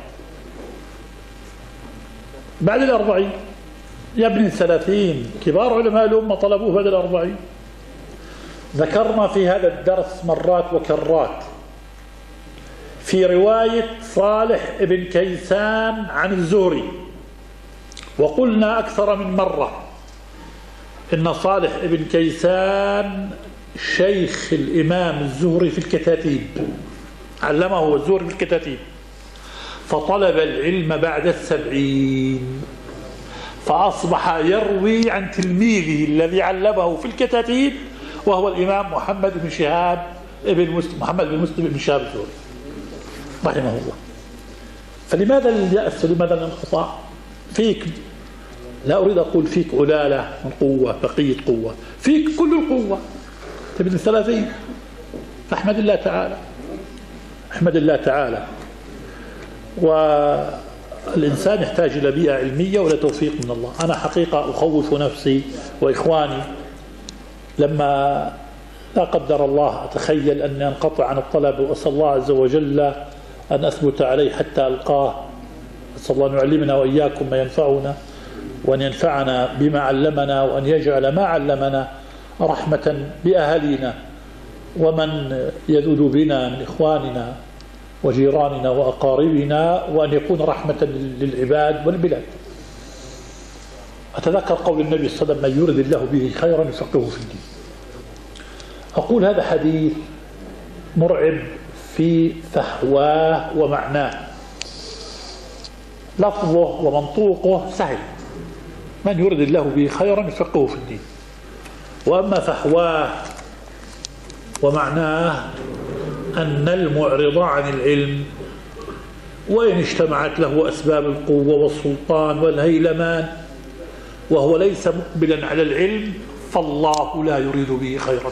بعد الأربعين يا ابن الثلاثين، كبار علماء الأمة طلبوه بعد الأربعين. ذكرنا في هذا الدرس مرات وكرات في رواية صالح ابن كيسان عن الزهري، وقلنا أكثر من مرة إن صالح ابن كيسان شيخ الإمام الزهري في الكتاتيب، علمه الزهري في الكتاتيب، فطلب العلم بعد السبعين، فأصبح يروي عن تلميذه الذي علمه في الكتاتيب وهو الإمام محمد بن شهاب ابن مسلم محمد بن مسلم بن شهاب الزهري رحمه الله. فلماذا اليأس؟ لماذا الانقطاع؟ فيك، لا أريد أقول فيك علالة من قوة، بقية قوة، فيك كل القوة، ابن الثلاثين. فاحمد الله تعالى، احمد الله تعالى. والإنسان يحتاج إلى بيئة علمية ولا توفيق من الله. أنا حقيقة أخوف نفسي وإخواني لما لا قدر الله أتخيل أني أنقطع عن الطلب، وأسأل الله عز وجل أن أثبت عليه حتى ألقاه. أسأل الله أن يعلمنا وإياكم ما ينفعنا، وأن ينفعنا بما علمنا، وأن يجعل ما علمنا رحمة بأهالينا ومن يذود بنا من إخواننا وجيراننا وأقاربنا، وأن يكون رحمة للعباد والبلاد. أتذكر قول النبي صلى الله عليه وسلم من يرد الله به خيرا يفقهه في الدين. أقول هذا حديث مرعب في فحواه ومعناه، لفظه ومنطوقه سهل، من يرد الله به خيرا يفقهه في الدين، وأما فحواه ومعناه أن المعرض عن العلم وإن اجتمعت له أسباب القوة والسلطان والهيلمان وهو ليس مقبلا على العلم فالله لا يريد به خيرا.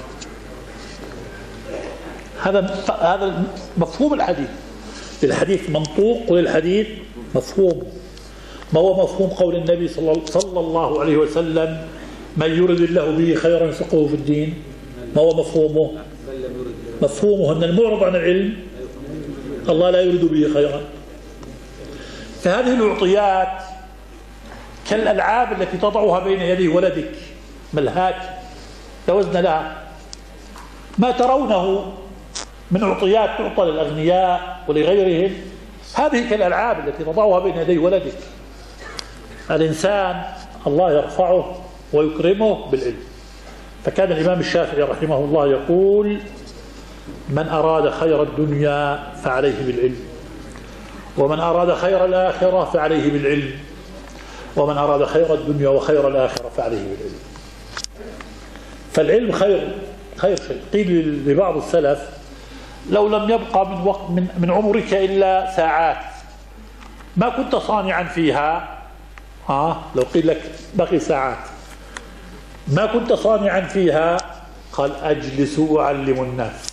هذا هذا مفهوم الحديث. للحديث منطوق وللحديث مفهوم. ما هو مفهوم قول النبي صلى الله عليه وسلم من يريد الله به خيرا يفقهه في الدين؟ ما هو مفهومه؟ مفهومه أن المعرض عن العلم الله لا يريد به خيرا. فهذه العطيات كالألعاب التي تضعها بين يدي ولدك، ملهاة لا وزن لها. ما ترونه من عطيات تعطى للأغنياء ولغيرهم هذه كالألعاب التي تضعها بين يدي ولدك. الإنسان الله يرفعه ويكرمه بالعلم. فكان الإمام الشافعي رحمه الله يقول من أراد خير الدنيا فعليه بالعلم، ومن أراد خير الآخرة فعليه بالعلم، ومن أراد خير الدنيا وخير الآخرة فعليه بالعلم. فالعلم خير خير شيء. قيل لبعض السلف لو لم يبقى من وقت من, من عمرك إلا ساعات ما كنت صانعا فيها، ها لو قيل لك بقي ساعات ما كنت صانعا فيها، قال أجلس وأعلم الناس،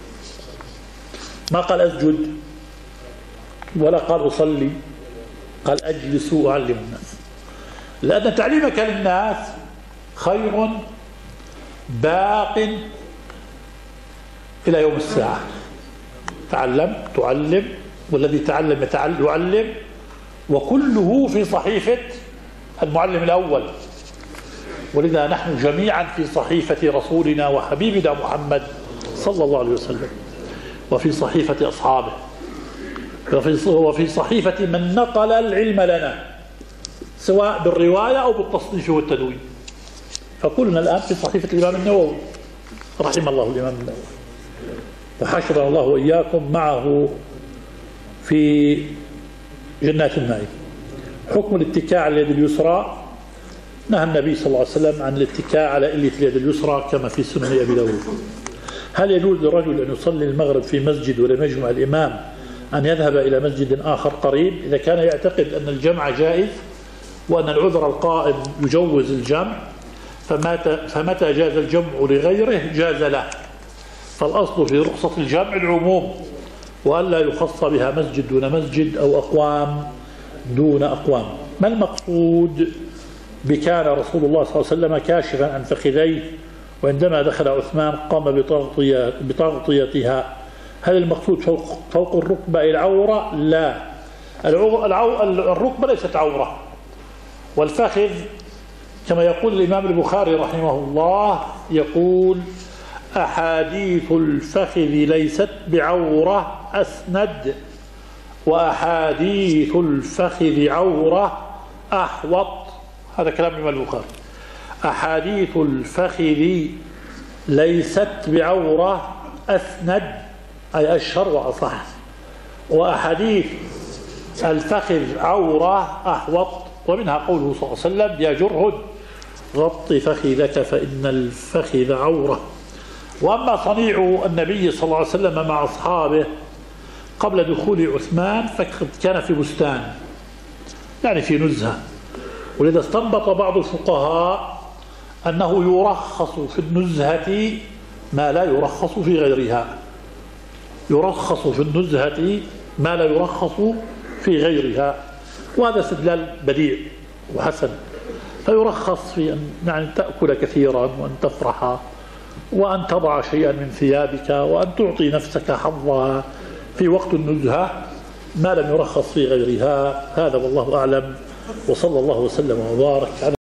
ما قال أسجد ولا قال أصلي، قال أجلس وأعلم الناس، لأن تعليمك للناس خير باق إلى يوم الساعة. تعلم تعلم، والذي تعلم يعلم، وكله في صحيفة المعلم الأول. ولذا نحن جميعا في صحيفة رسولنا وحبيبنا محمد صلى الله عليه وسلم، وفي صحيفة أصحابه، وفي صحيفة من نقل العلم لنا سواء بالرواية أو بالتصنيف والتدوين. فكلنا الآن في صحيفة الإمام النووي رحم الله الإمام النووي، وحشرنا الله وإياكم معه في جنات النعيم. حكم الاتكاء على اليد اليسرى، نهى النبي صلى الله عليه وسلم عن الاتكاء على إلية اليد اليسرى كما في سنن أبي داود. هل يجوز للرجل أن يصلي المغرب في مسجد ولم يجمع الإمام أن يذهب إلى مسجد آخر قريب؟ إذا كان يعتقد أن الجمع جائز وأن العذر القائم يجوز الجمع، فمتى, فمتى جاز الجمع لغيره جاز له. فالأصل في رخصة الجمع العموم، وألا يخص بها مسجد دون مسجد أو أقوام دون أقوام. ما المقصود بكان رسول الله صلى الله عليه وسلم كاشفا عن فخذيه وعندما دخل عثمان قام بتغطية بتغطيتها؟ هل المقصود فوق, فوق الركبة العورة؟ لا، الركبة ليست عورة، والفخذ كما يقول الإمام البخاري رحمه الله، يقول أحاديث الفخذ ليست بعورة أسند، وأحاديث الفخذ عورة أحوط. هذا كلام الإمام البخاري. أحاديث الفخذ ليست بعورة أسند أي أشهر وأصح، وأحاديث الفخذ عورة أحوط. ومنها قوله صلى الله عليه وسلم: يا جرهد غط فخذك فإن الفخذ عورة. وأما صنيع النبي صلى الله عليه وسلم مع أصحابه قبل دخول عثمان فقد كان في بستان، يعني في نزهة. ولذا استنبط بعض الفقهاء أنه يرخص في النزهة ما لا يرخص في غيرها، يرخص في النزهة ما لا يرخص في غيرها، وهذا استدلال بديع وحسن. فيرخص في أن يعني تأكل كثيرا، وأن تفرح، وأن تضع شيئا من ثيابك، وأن تعطي نفسك حظها في وقت النزهة ما لم يرخص في غيرها. هذا والله أعلم، وصلى الله وسلم وبارك على